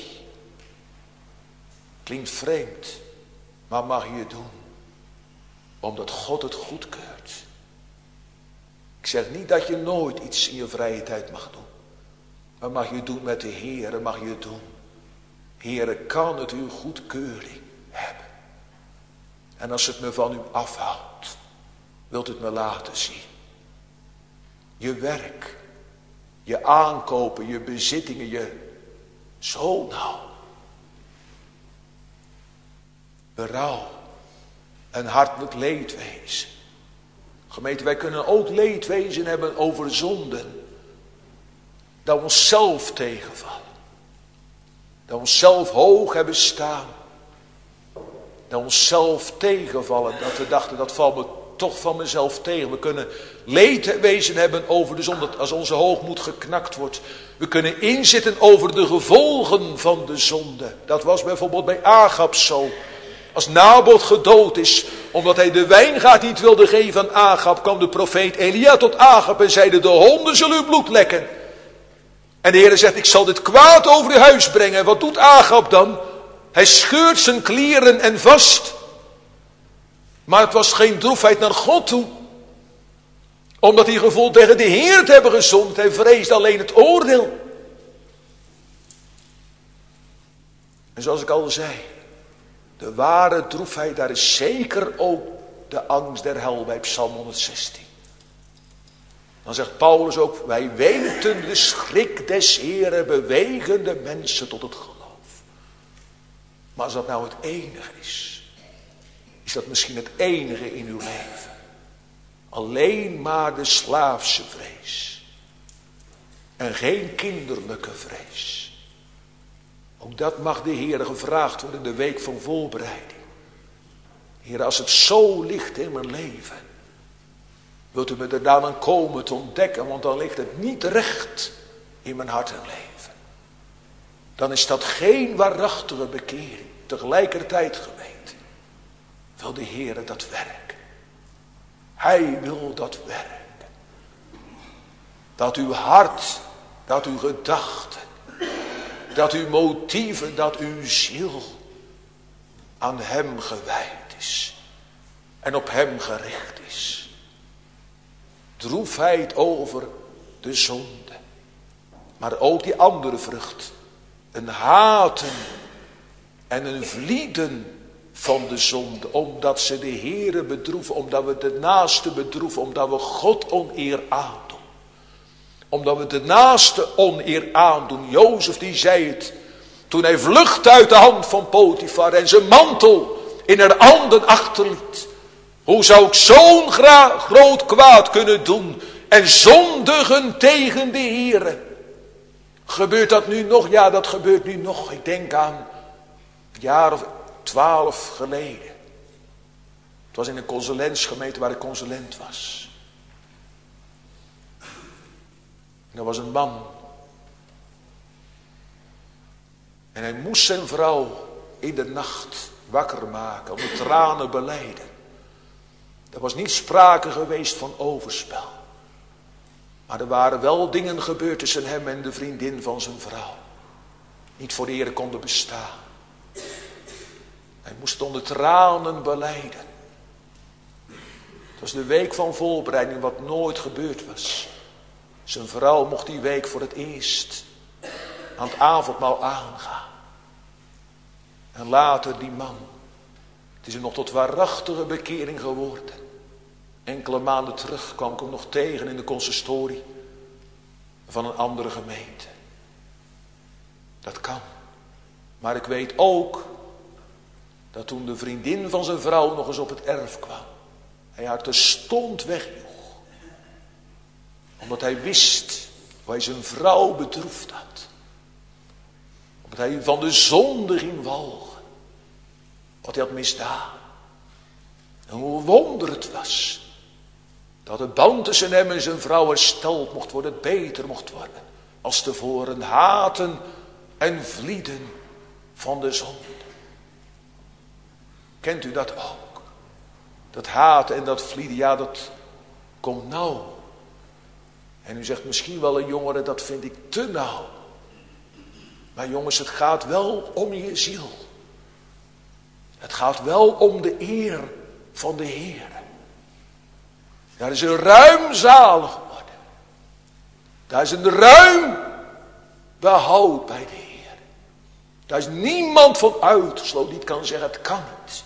Klinkt vreemd, maar mag je doen. Omdat God het goedkeurt. Ik zeg niet dat je nooit iets in je vrije tijd mag doen. Maar mag je doen met de Heere, mag je doen. Heere, kan het uw goedkeuring hebben. En als het me van u afhoudt, wilt het me laten zien. Je werk, je aankopen, je bezittingen, je zo nauw. Berouw. Een hartelijk leedwezen. Gemeente, wij kunnen ook leedwezen hebben over zonden. Dat we onszelf tegenvallen. Dat we onszelf hoog hebben staan. Dat we onszelf tegenvallen. Dat we dachten, dat valt me toch van mezelf tegen. We kunnen leedwezen hebben over de zonde. Als onze hoogmoed geknakt wordt. We kunnen inzitten over de gevolgen van de zonde. Dat was bijvoorbeeld bij Agab zo. Als Naboth gedood is, omdat hij de wijngaard niet wilde geven aan Agab, kwam de profeet Elia tot Agab en zeide, de honden zullen uw bloed lekken. En de Heer zegt, ik zal dit kwaad over uw huis brengen. Wat doet Agab dan? Hij scheurt zijn kleren en vast. Maar het was geen droefheid naar God toe. Omdat hij gevoeld tegen de Heer te hebben gezondigd. Hij vreesde alleen het oordeel. En zoals ik al zei, de ware droefheid, daar is zeker ook de angst der hel bij Psalm honderdzestien. Dan zegt Paulus ook, wij weten de schrik des Heeren bewegen de mensen tot het geloof. Maar als dat nou het enige is, is dat misschien het enige in uw leven. Alleen maar de slaafse vrees. En geen kinderlijke vrees. Ook dat mag de Heer gevraagd worden in de week van voorbereiding. Heer, als het zo ligt in mijn leven, wilt u me er dan aan komen te ontdekken, want dan ligt het niet recht in mijn hart en leven. Dan is dat geen waarachtige bekering. Tegelijkertijd, gemeente, wil de Heer dat werk. Hij wil dat werk. Dat uw hart, dat uw gedachten, dat uw motieven, dat uw ziel aan hem gewijd is. En op hem gericht is. Droefheid over de zonde. Maar ook die andere vrucht. Een haten en een vlieden van de zonde. Omdat ze de Heere bedroeven. Omdat we de naaste bedroeven. Omdat we God oneer aandoen. Omdat we de naaste oneer aandoen. Jozef die zei het. Toen hij vluchtte uit de hand van Potifar. En zijn mantel in haar handen achterliet. Hoe zou ik zo'n gra- groot kwaad kunnen doen. En zondigen tegen de Heere. Gebeurt dat nu nog? Ja, dat gebeurt nu nog. Ik denk aan een jaar of twaalf geleden. Het was in een consulentsgemeente waar ik consulent was. En er was een man. En hij moest zijn vrouw in de nacht wakker maken. Onder tranen belijden. Er was niet sprake geweest van overspel. Maar er waren wel dingen gebeurd tussen hem en de vriendin van zijn vrouw. Niet voor de Heer konden bestaan. Hij moest onder tranen belijden. Het was de week van voorbereiding wat nooit gebeurd was. Zijn vrouw mocht die week voor het eerst aan het avondmaal aangaan. En later die man. Het is er nog tot waarachtige bekering geworden. Enkele maanden terug kwam ik hem nog tegen in de consistorie van een andere gemeente. Dat kan. Maar ik weet ook dat toen de vriendin van zijn vrouw nog eens op het erf kwam, hij haar terstond wegjoeg. Omdat hij wist hoe hij zijn vrouw bedroefd had. Omdat hij van de zonde ging walgen. Wat hij had misdaan. En hoe wonder het was. Dat de band tussen hem en zijn vrouw hersteld mocht worden, beter mocht worden. Als tevoren haten en vlieden van de zonde. Kent u dat ook? Dat haten en dat vlieden, ja dat komt nauw. En u zegt misschien wel een jongere, dat vind ik te nauw. Maar jongens, het gaat wel om je ziel. Het gaat wel om de eer van de Heer. Daar is een ruim zalig geworden. Daar is een ruim behoud bij de Heer. Daar is niemand van uitgesloten die kan zeggen, het kan niet.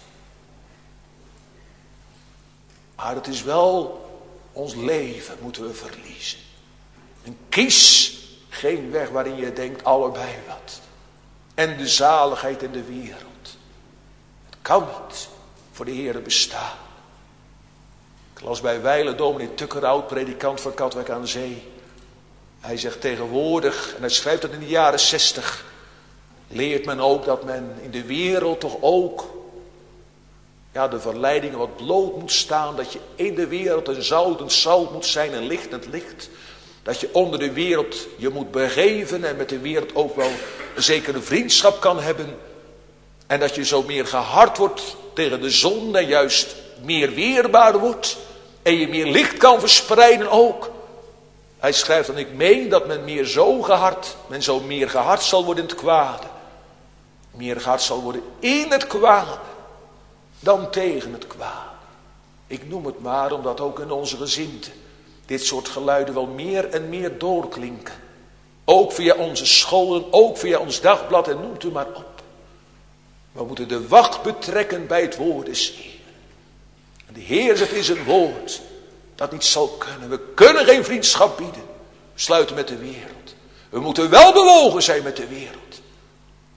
Maar het is wel, ons leven moeten we verliezen. En kies geen weg waarin je denkt allebei wat. En de zaligheid in de wereld. Het kan niet voor de Heer bestaan. Ik las bij wijlen dominee Tukkerhout, predikant van Katwijk aan Zee. Hij zegt tegenwoordig, en hij schrijft dat in de jaren zestig, leert men ook dat men in de wereld toch ook ja, de verleidingen wat bloot moet staan. Dat je in de wereld een zout, een zout moet zijn, een licht, het licht. Dat je onder de wereld je moet begeven en met de wereld ook wel een zekere vriendschap kan hebben. En dat je zo meer gehard wordt tegen de zonde en juist meer weerbaar wordt. En je meer licht kan verspreiden ook. Hij schrijft dan, ik meen dat men meer zo gehard, men zo meer gehard zal worden in het kwade. Meer gehard zal worden in het kwade dan tegen het kwade. Ik noem het maar omdat ook in onze gezinten dit soort geluiden wel meer en meer doorklinken. Ook via onze scholen, ook via ons dagblad en noemt u maar op. We moeten de wacht betrekken bij het woord des Heer. En de Heer zegt in zijn woord dat niet zal kunnen. We kunnen geen vriendschap bieden. Sluiten met de wereld. We moeten wel bewogen zijn met de wereld.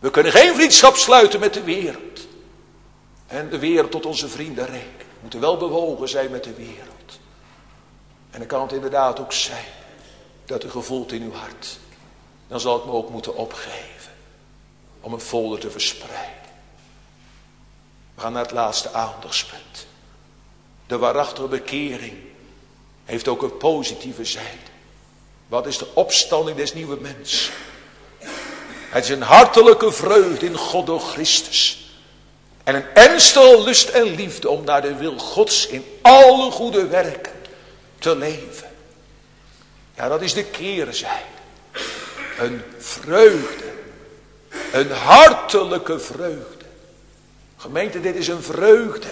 We kunnen geen vriendschap sluiten met de wereld. En de wereld tot onze vrienden rekenen. We moeten wel bewogen zijn met de wereld. En dan kan het inderdaad ook zijn dat u gevoelt in uw hart. Dan zal ik me ook moeten opgeven om een folder te verspreiden. We gaan naar het laatste aandachtspunt. De waarachtige bekering heeft ook een positieve zijde. Wat is de opstanding des nieuwe mens? Het is een hartelijke vreugde in God door Christus. En een ernstige lust en liefde om naar de wil Gods in alle goede werken te leven. Ja, dat is de keerzijde. Een vreugde. Een hartelijke vreugde. Gemeente, dit is een vreugde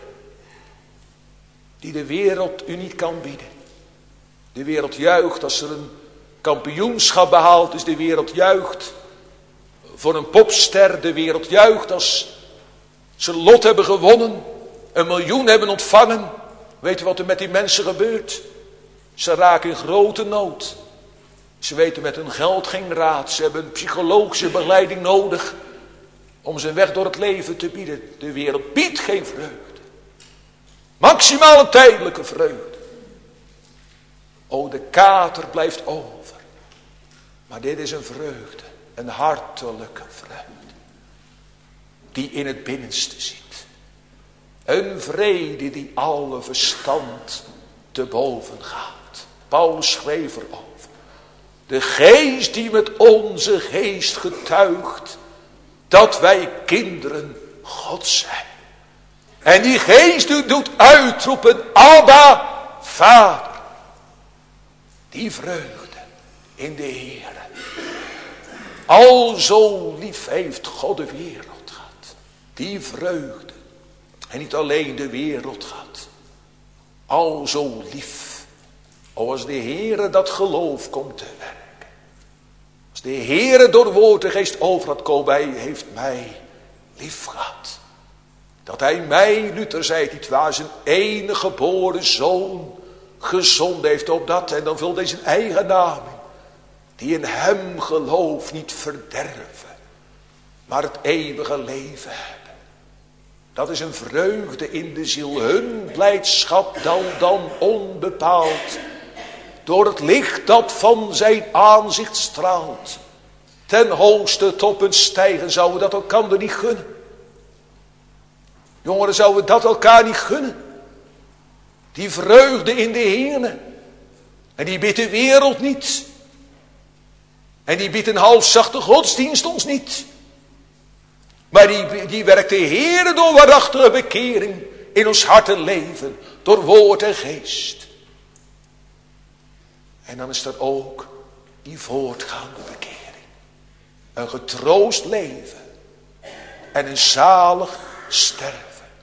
die de wereld u niet kan bieden. De wereld juicht als er een kampioenschap behaald is. De wereld juicht voor een popster. De wereld juicht als ze lot hebben gewonnen. Een miljoen hebben ontvangen. Weet u wat er met die mensen gebeurt? Ze raken in grote nood. Ze weten met hun geld geen raad. Ze hebben psychologische begeleiding nodig om zijn weg door het leven te bieden. De wereld biedt geen vreugde. Maximaal een tijdelijke vreugde. O, de kater blijft over. Maar dit is een vreugde. Een hartelijke vreugde. Die in het binnenste zit. Een vrede die alle verstand te boven gaat. Paulus schreef erover. De geest die met onze geest getuigt dat wij kinderen Gods zijn. En die geest u doet uitroepen, Abba, Vader. Die vreugde in de Heere. Al zo lief heeft God de wereld gehad. Die vreugde. En niet alleen de wereld gehad. Al zo lief. O, als de Heere dat geloof komt te werken. Als de Heere door woord en geest over had komen. Hij heeft mij lief gehad. Dat hij mij, Luther zei het niet waar, zijn enige geboren zoon gezonden heeft opdat, en dan vult hij zijn eigen naam in, die in hem geloof niet verderven, maar het eeuwige leven hebben. Dat is een vreugde in de ziel, hun blijdschap dan dan onbepaald, door het licht dat van zijn aanzicht straalt. Ten hoogste tot een stijgen, zouden we dat elkander niet gunnen. Jongeren, zouden we dat elkaar niet gunnen? Die vreugde in de Heere. En die biedt de wereld niet. En die biedt een halfzachte godsdienst ons niet. Maar die, die werkt de Heere door waarachtige bekering in ons hart en leven. Door woord en geest. En dan is er ook die voortgaande bekering. Een getroost leven. En een zalig sterven.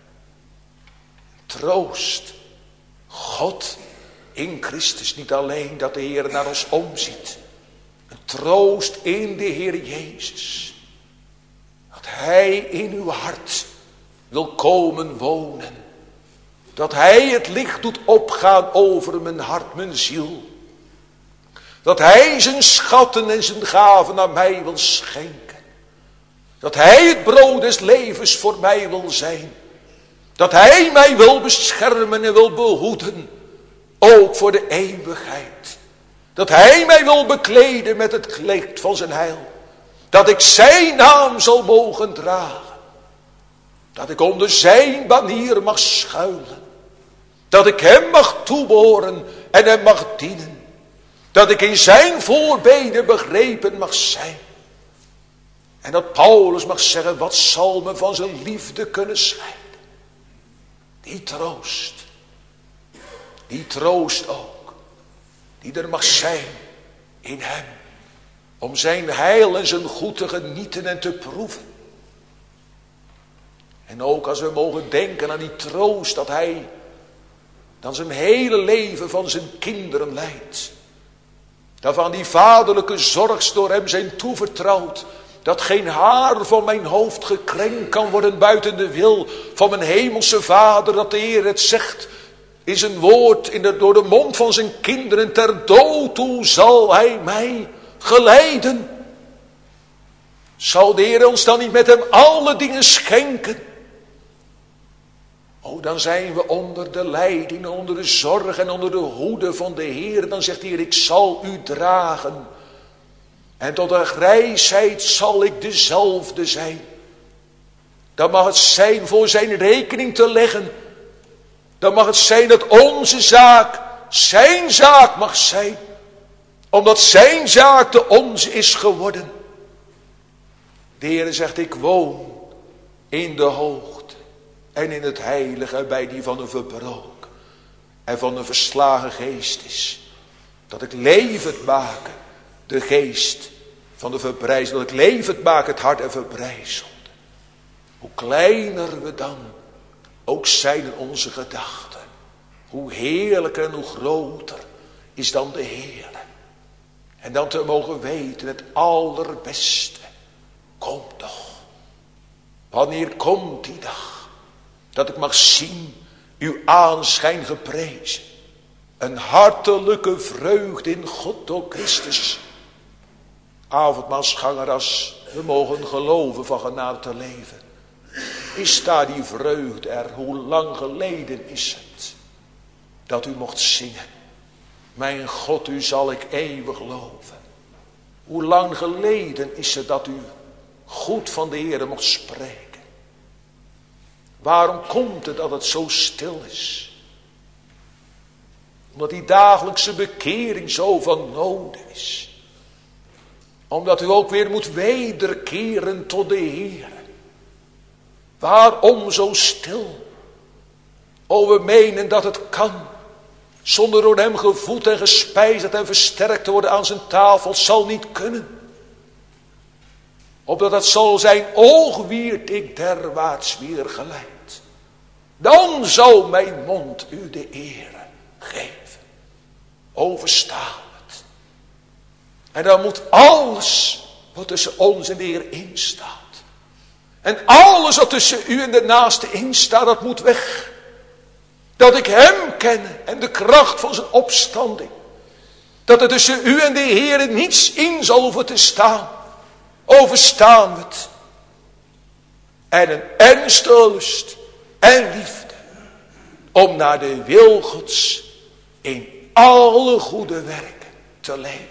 Troost. God in Christus. Niet alleen dat de Heer naar ons omziet. Een troost in de Heer Jezus. Dat Hij in uw hart wil komen wonen. Dat Hij het licht doet opgaan over mijn hart, mijn ziel. Dat Hij zijn schatten en zijn gaven aan mij wil schenken. Dat Hij het brood des levens voor mij wil zijn. Dat Hij mij wil beschermen en wil behoeden. Ook voor de eeuwigheid. Dat Hij mij wil bekleden met het kleed van zijn heil. Dat ik zijn naam zal mogen dragen. Dat ik onder zijn banier mag schuilen. Dat ik hem mag toebehoren en hem mag dienen. Dat ik in zijn voorbeden begrepen mag zijn. En dat Paulus mag zeggen, wat zal me van zijn liefde kunnen scheiden. Die troost. Die troost ook. Die er mag zijn in hem. Om zijn heil en zijn goed te genieten en te proeven. En ook als we mogen denken aan die troost dat hij dan zijn hele leven van zijn kinderen leidt. Dat van die vaderlijke zorgs door hem zijn toevertrouwd. Dat geen haar van mijn hoofd gekrenkt kan worden buiten de wil van mijn hemelse vader. Dat de Heer het zegt in zijn woord, in de, door de mond van zijn kinderen. Ter dood toe zal hij mij geleiden. Zal de Heer ons dan niet met hem alle dingen schenken? Oh, dan zijn we onder de leiding, onder de zorg en onder de hoede van de Heer. Dan zegt de Heer, ik zal u dragen. En tot de grijsheid zal ik dezelfde zijn. Dan mag het zijn voor zijn rekening te leggen. Dan mag het zijn dat onze zaak zijn zaak mag zijn. Omdat zijn zaak de onze is geworden. De Heer zegt, ik woon in de hoogte en in het heilige bij die van een verbroken en van een verslagen geest is. Dat ik levend maken de geest van de verbrijzelde. Dat ik levend maak het hart en verbrijzelde. Hoe kleiner we dan ook zijn in onze gedachten. Hoe heerlijker en hoe groter is dan de Heer. En dan te mogen weten het allerbeste. Komt toch. Wanneer komt die dag. Dat ik mag zien uw aanschijn geprezen. Een hartelijke vreugde in God door Christus. Avondmaalsganger, als we mogen geloven van genade te leven. Is daar die vreugde er? Hoe lang geleden is het dat u mocht zingen. Mijn God, u zal ik eeuwig loven. Hoe lang geleden is het dat u goed van de Heer mocht spreken. Waarom komt het dat het zo stil is? Omdat die dagelijkse bekering zo van nood is. Omdat u ook weer moet wederkeren tot de Heer. Waarom zo stil? O, we menen dat het kan. Zonder door hem gevoed en gespijsd en versterkt te worden aan zijn tafel. Zal niet kunnen. Opdat het zal zijn oog wierd ik derwaarts weer geleid. Dan zal mijn mond u de eer geven. Overstaan het. En dan moet alles wat tussen ons en de Heer instaat. En alles wat tussen u en de naaste instaat, dat moet weg. Dat ik hem ken en de kracht van zijn opstanding. Dat er tussen u en de Heer niets in zal hoeven te staan. Overstaan we het. En een ernstige lust en liefde. Om naar de wil Gods in alle goede werken te leven.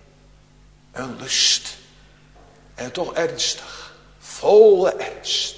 Een lust. En toch ernstig. Volle ernst.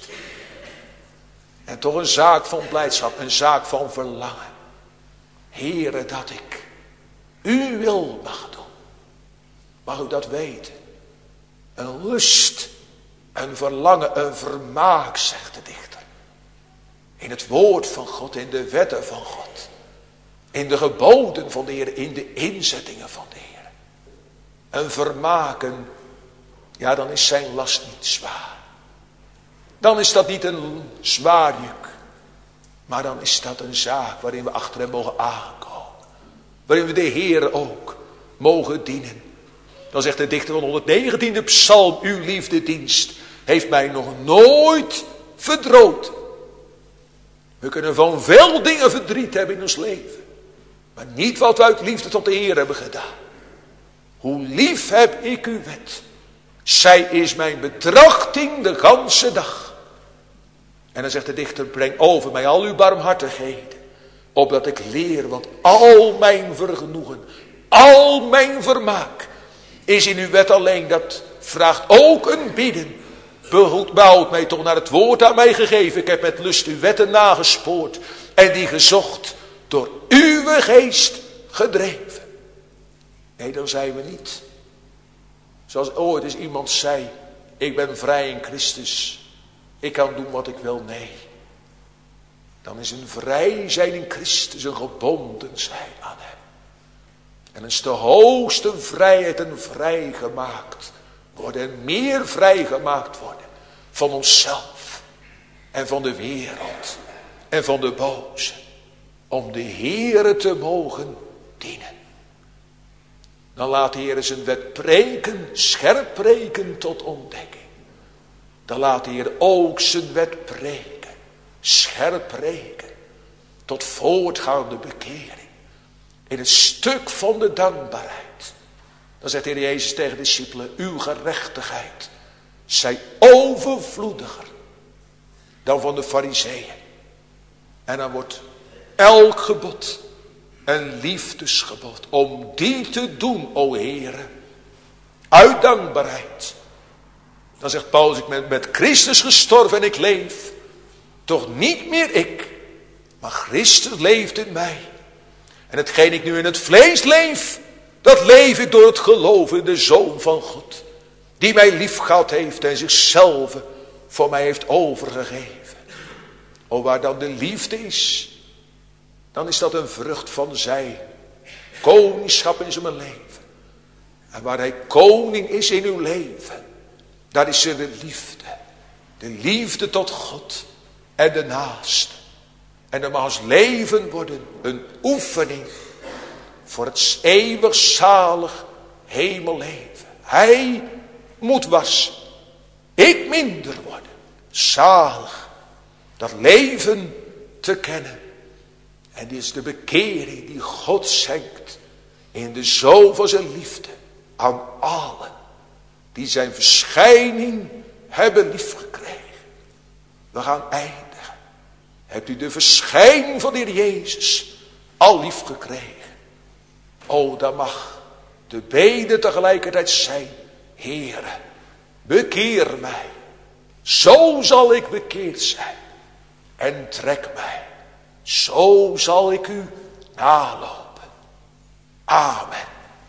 En toch een zaak van blijdschap. Een zaak van verlangen. Heere, dat ik uw wil mag doen. Mag u dat weten? Een lust, een verlangen, een vermaak, zegt de dichter. In het woord van God, in de wetten van God. In de geboden van de Heer, in de inzettingen van de Heer. Een vermaken, ja, dan is zijn last niet zwaar. Dan is dat niet een zwaar juk. Maar dan is dat een zaak waarin we achter hem mogen aankomen. Waarin we de Heer ook mogen dienen. Dan zegt de dichter van de honderdnegentiende psalm. Uw liefdedienst heeft mij nog nooit verdroot. We kunnen van veel dingen verdriet hebben in ons leven. Maar niet wat we uit liefde tot de Heer hebben gedaan. Hoe lief heb ik uw wet. Zij is mijn betrachting de ganse dag. En dan zegt de dichter, breng over mij al uw barmhartigheden. Opdat ik leer, want al mijn vergenoegen, al mijn vermaak is in uw wet alleen. Dat vraagt ook een bidden. Behoud mij toch naar het woord aan mij gegeven. Ik heb met lust uw wetten nagespoord. En die gezocht door uw geest gedreven. Nee, dan zijn we niet. Zoals ooit eens iemand zei. Ik ben vrij in Christus. Ik kan doen wat ik wil. Nee. Dan is een vrij zijn in Christus een gebonden zijn aan hem. En dan is de hoogste vrijheid een vrijgemaakt worden. En meer vrijgemaakt worden. Van onszelf. En van de wereld. En van de boze. Om de Heere te mogen dienen. Dan laat de Heer zijn wet preken. Scherp preken tot ontdekking. Dan laat de Heer ook zijn wet preken. Scherp preken. Tot voortgaande bekering. In het stuk van de dankbaarheid. Dan zegt de Heer Jezus tegen de discipelen. Uw gerechtigheid zijn overvloediger dan van de Farizeeën. En dan wordt elk gebod een liefdesgebod om die te doen, o Heere, uit dankbaarheid. Dan zegt Paulus, ik ben met Christus gestorven en ik leef. Toch niet meer ik, maar Christus leeft in mij. En hetgeen ik nu in het vlees leef, dat leef ik door het geloof in de Zoon van God. Die mij lief gehad heeft en zichzelf voor mij heeft overgegeven. O, waar dan de liefde is, dan is dat een vrucht van zijn koningschap in zijn leven. En waar hij koning is in uw leven, daar is er de liefde. De liefde tot God en de naaste. En dan mag ons leven worden een oefening voor het eeuwig zalig hemelleven. Hij moet wassen, ik minder worden. Zalig dat leven te kennen. En dit is de bekering die God schenkt in de zoon van zijn liefde aan allen die zijn verschijning hebben liefgekregen. We gaan eindigen. Hebt u de verschijning van de Heer Jezus al liefgekregen? O, dan mag de bede tegelijkertijd zijn: Heere, bekeer mij. Zo zal ik bekeerd zijn. En trek mij. Zo zal ik u nalopen. Amen.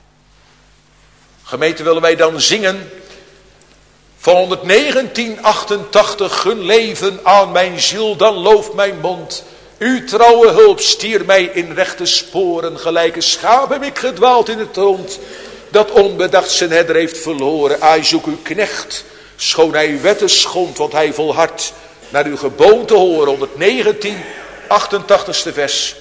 Gemeente, willen wij dan zingen van honderdnegentien achtentachtig. Gun leven aan mijn ziel, dan looft mijn mond. Uw trouwe hulp stier mij in rechte sporen. Gelijke schaap heb ik gedwaald in het rond, dat onbedacht zijn herder heeft verloren. Ai, zoek uw knecht, schoon hij uw wetten schond, want hij volhardt naar uw geboon te horen. honderdnegentien achtentachtigste vers.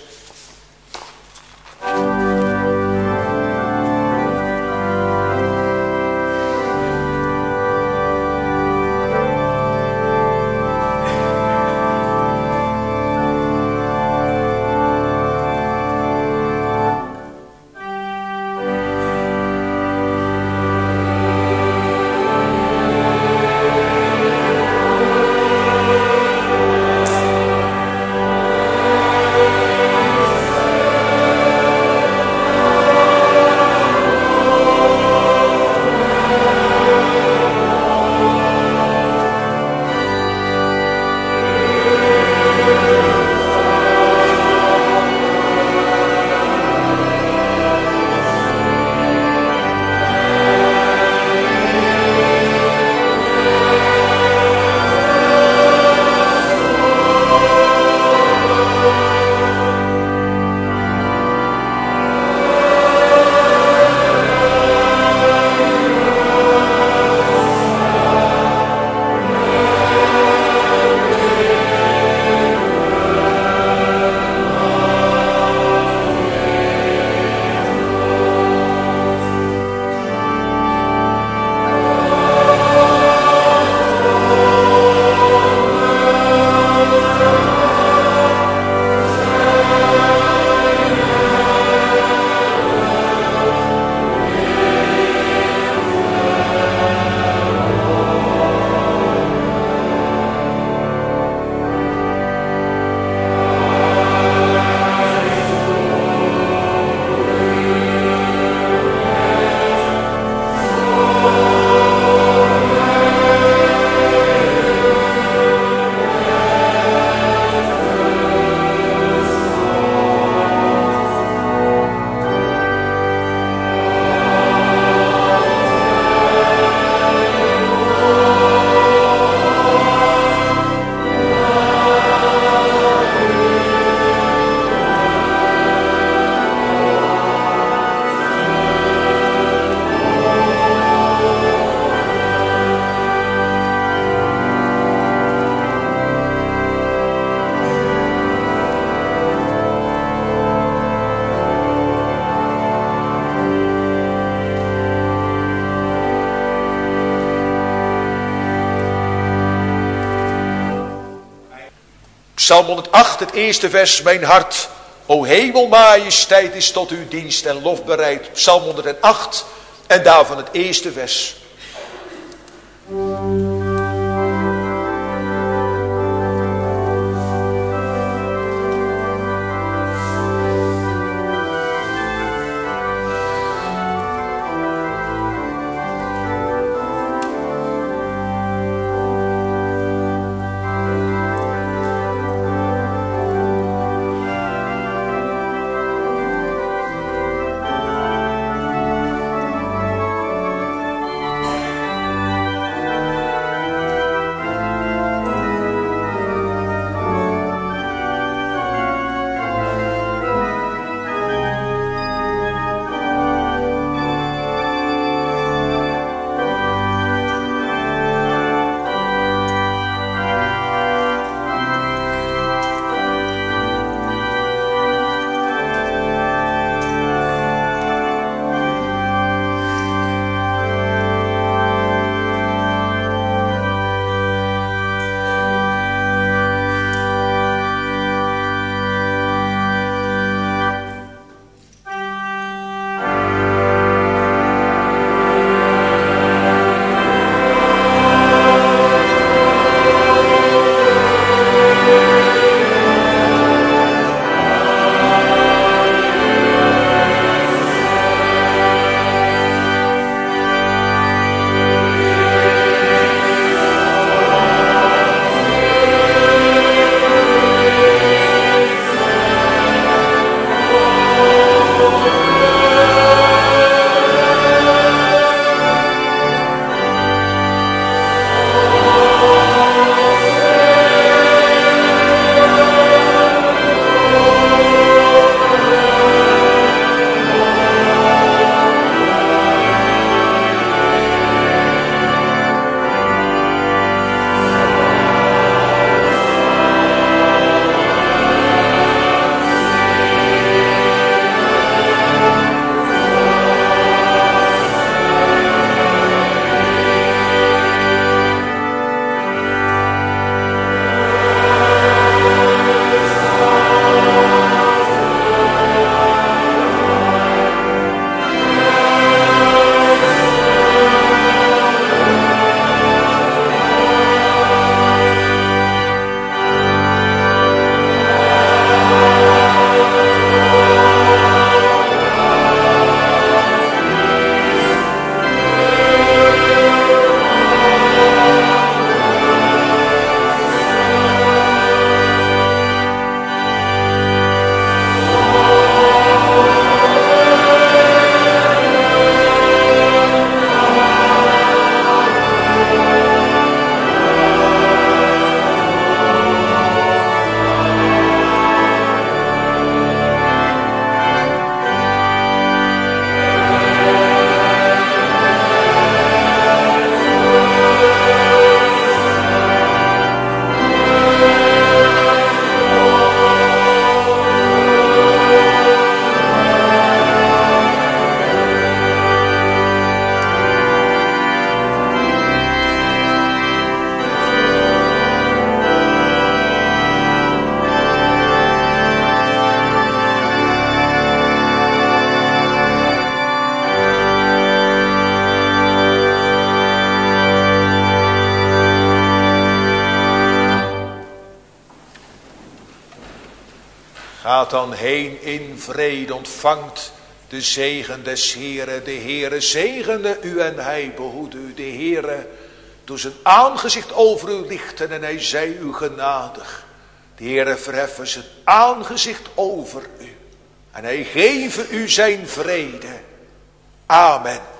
Psalm honderdacht, het eerste vers. Mijn hart, o hemel, majesteit is tot uw dienst en lof bereid. Psalm honderdacht en daarvan het eerste vers. Gaat dan heen in vrede, ontvangt de zegen des Heren. De Heere zegene u en hij behoede u. De Heere doet zijn aangezicht over u lichten en hij zij u genadig. De Heere verheffen zijn aangezicht over u en hij geven u zijn vrede. Amen.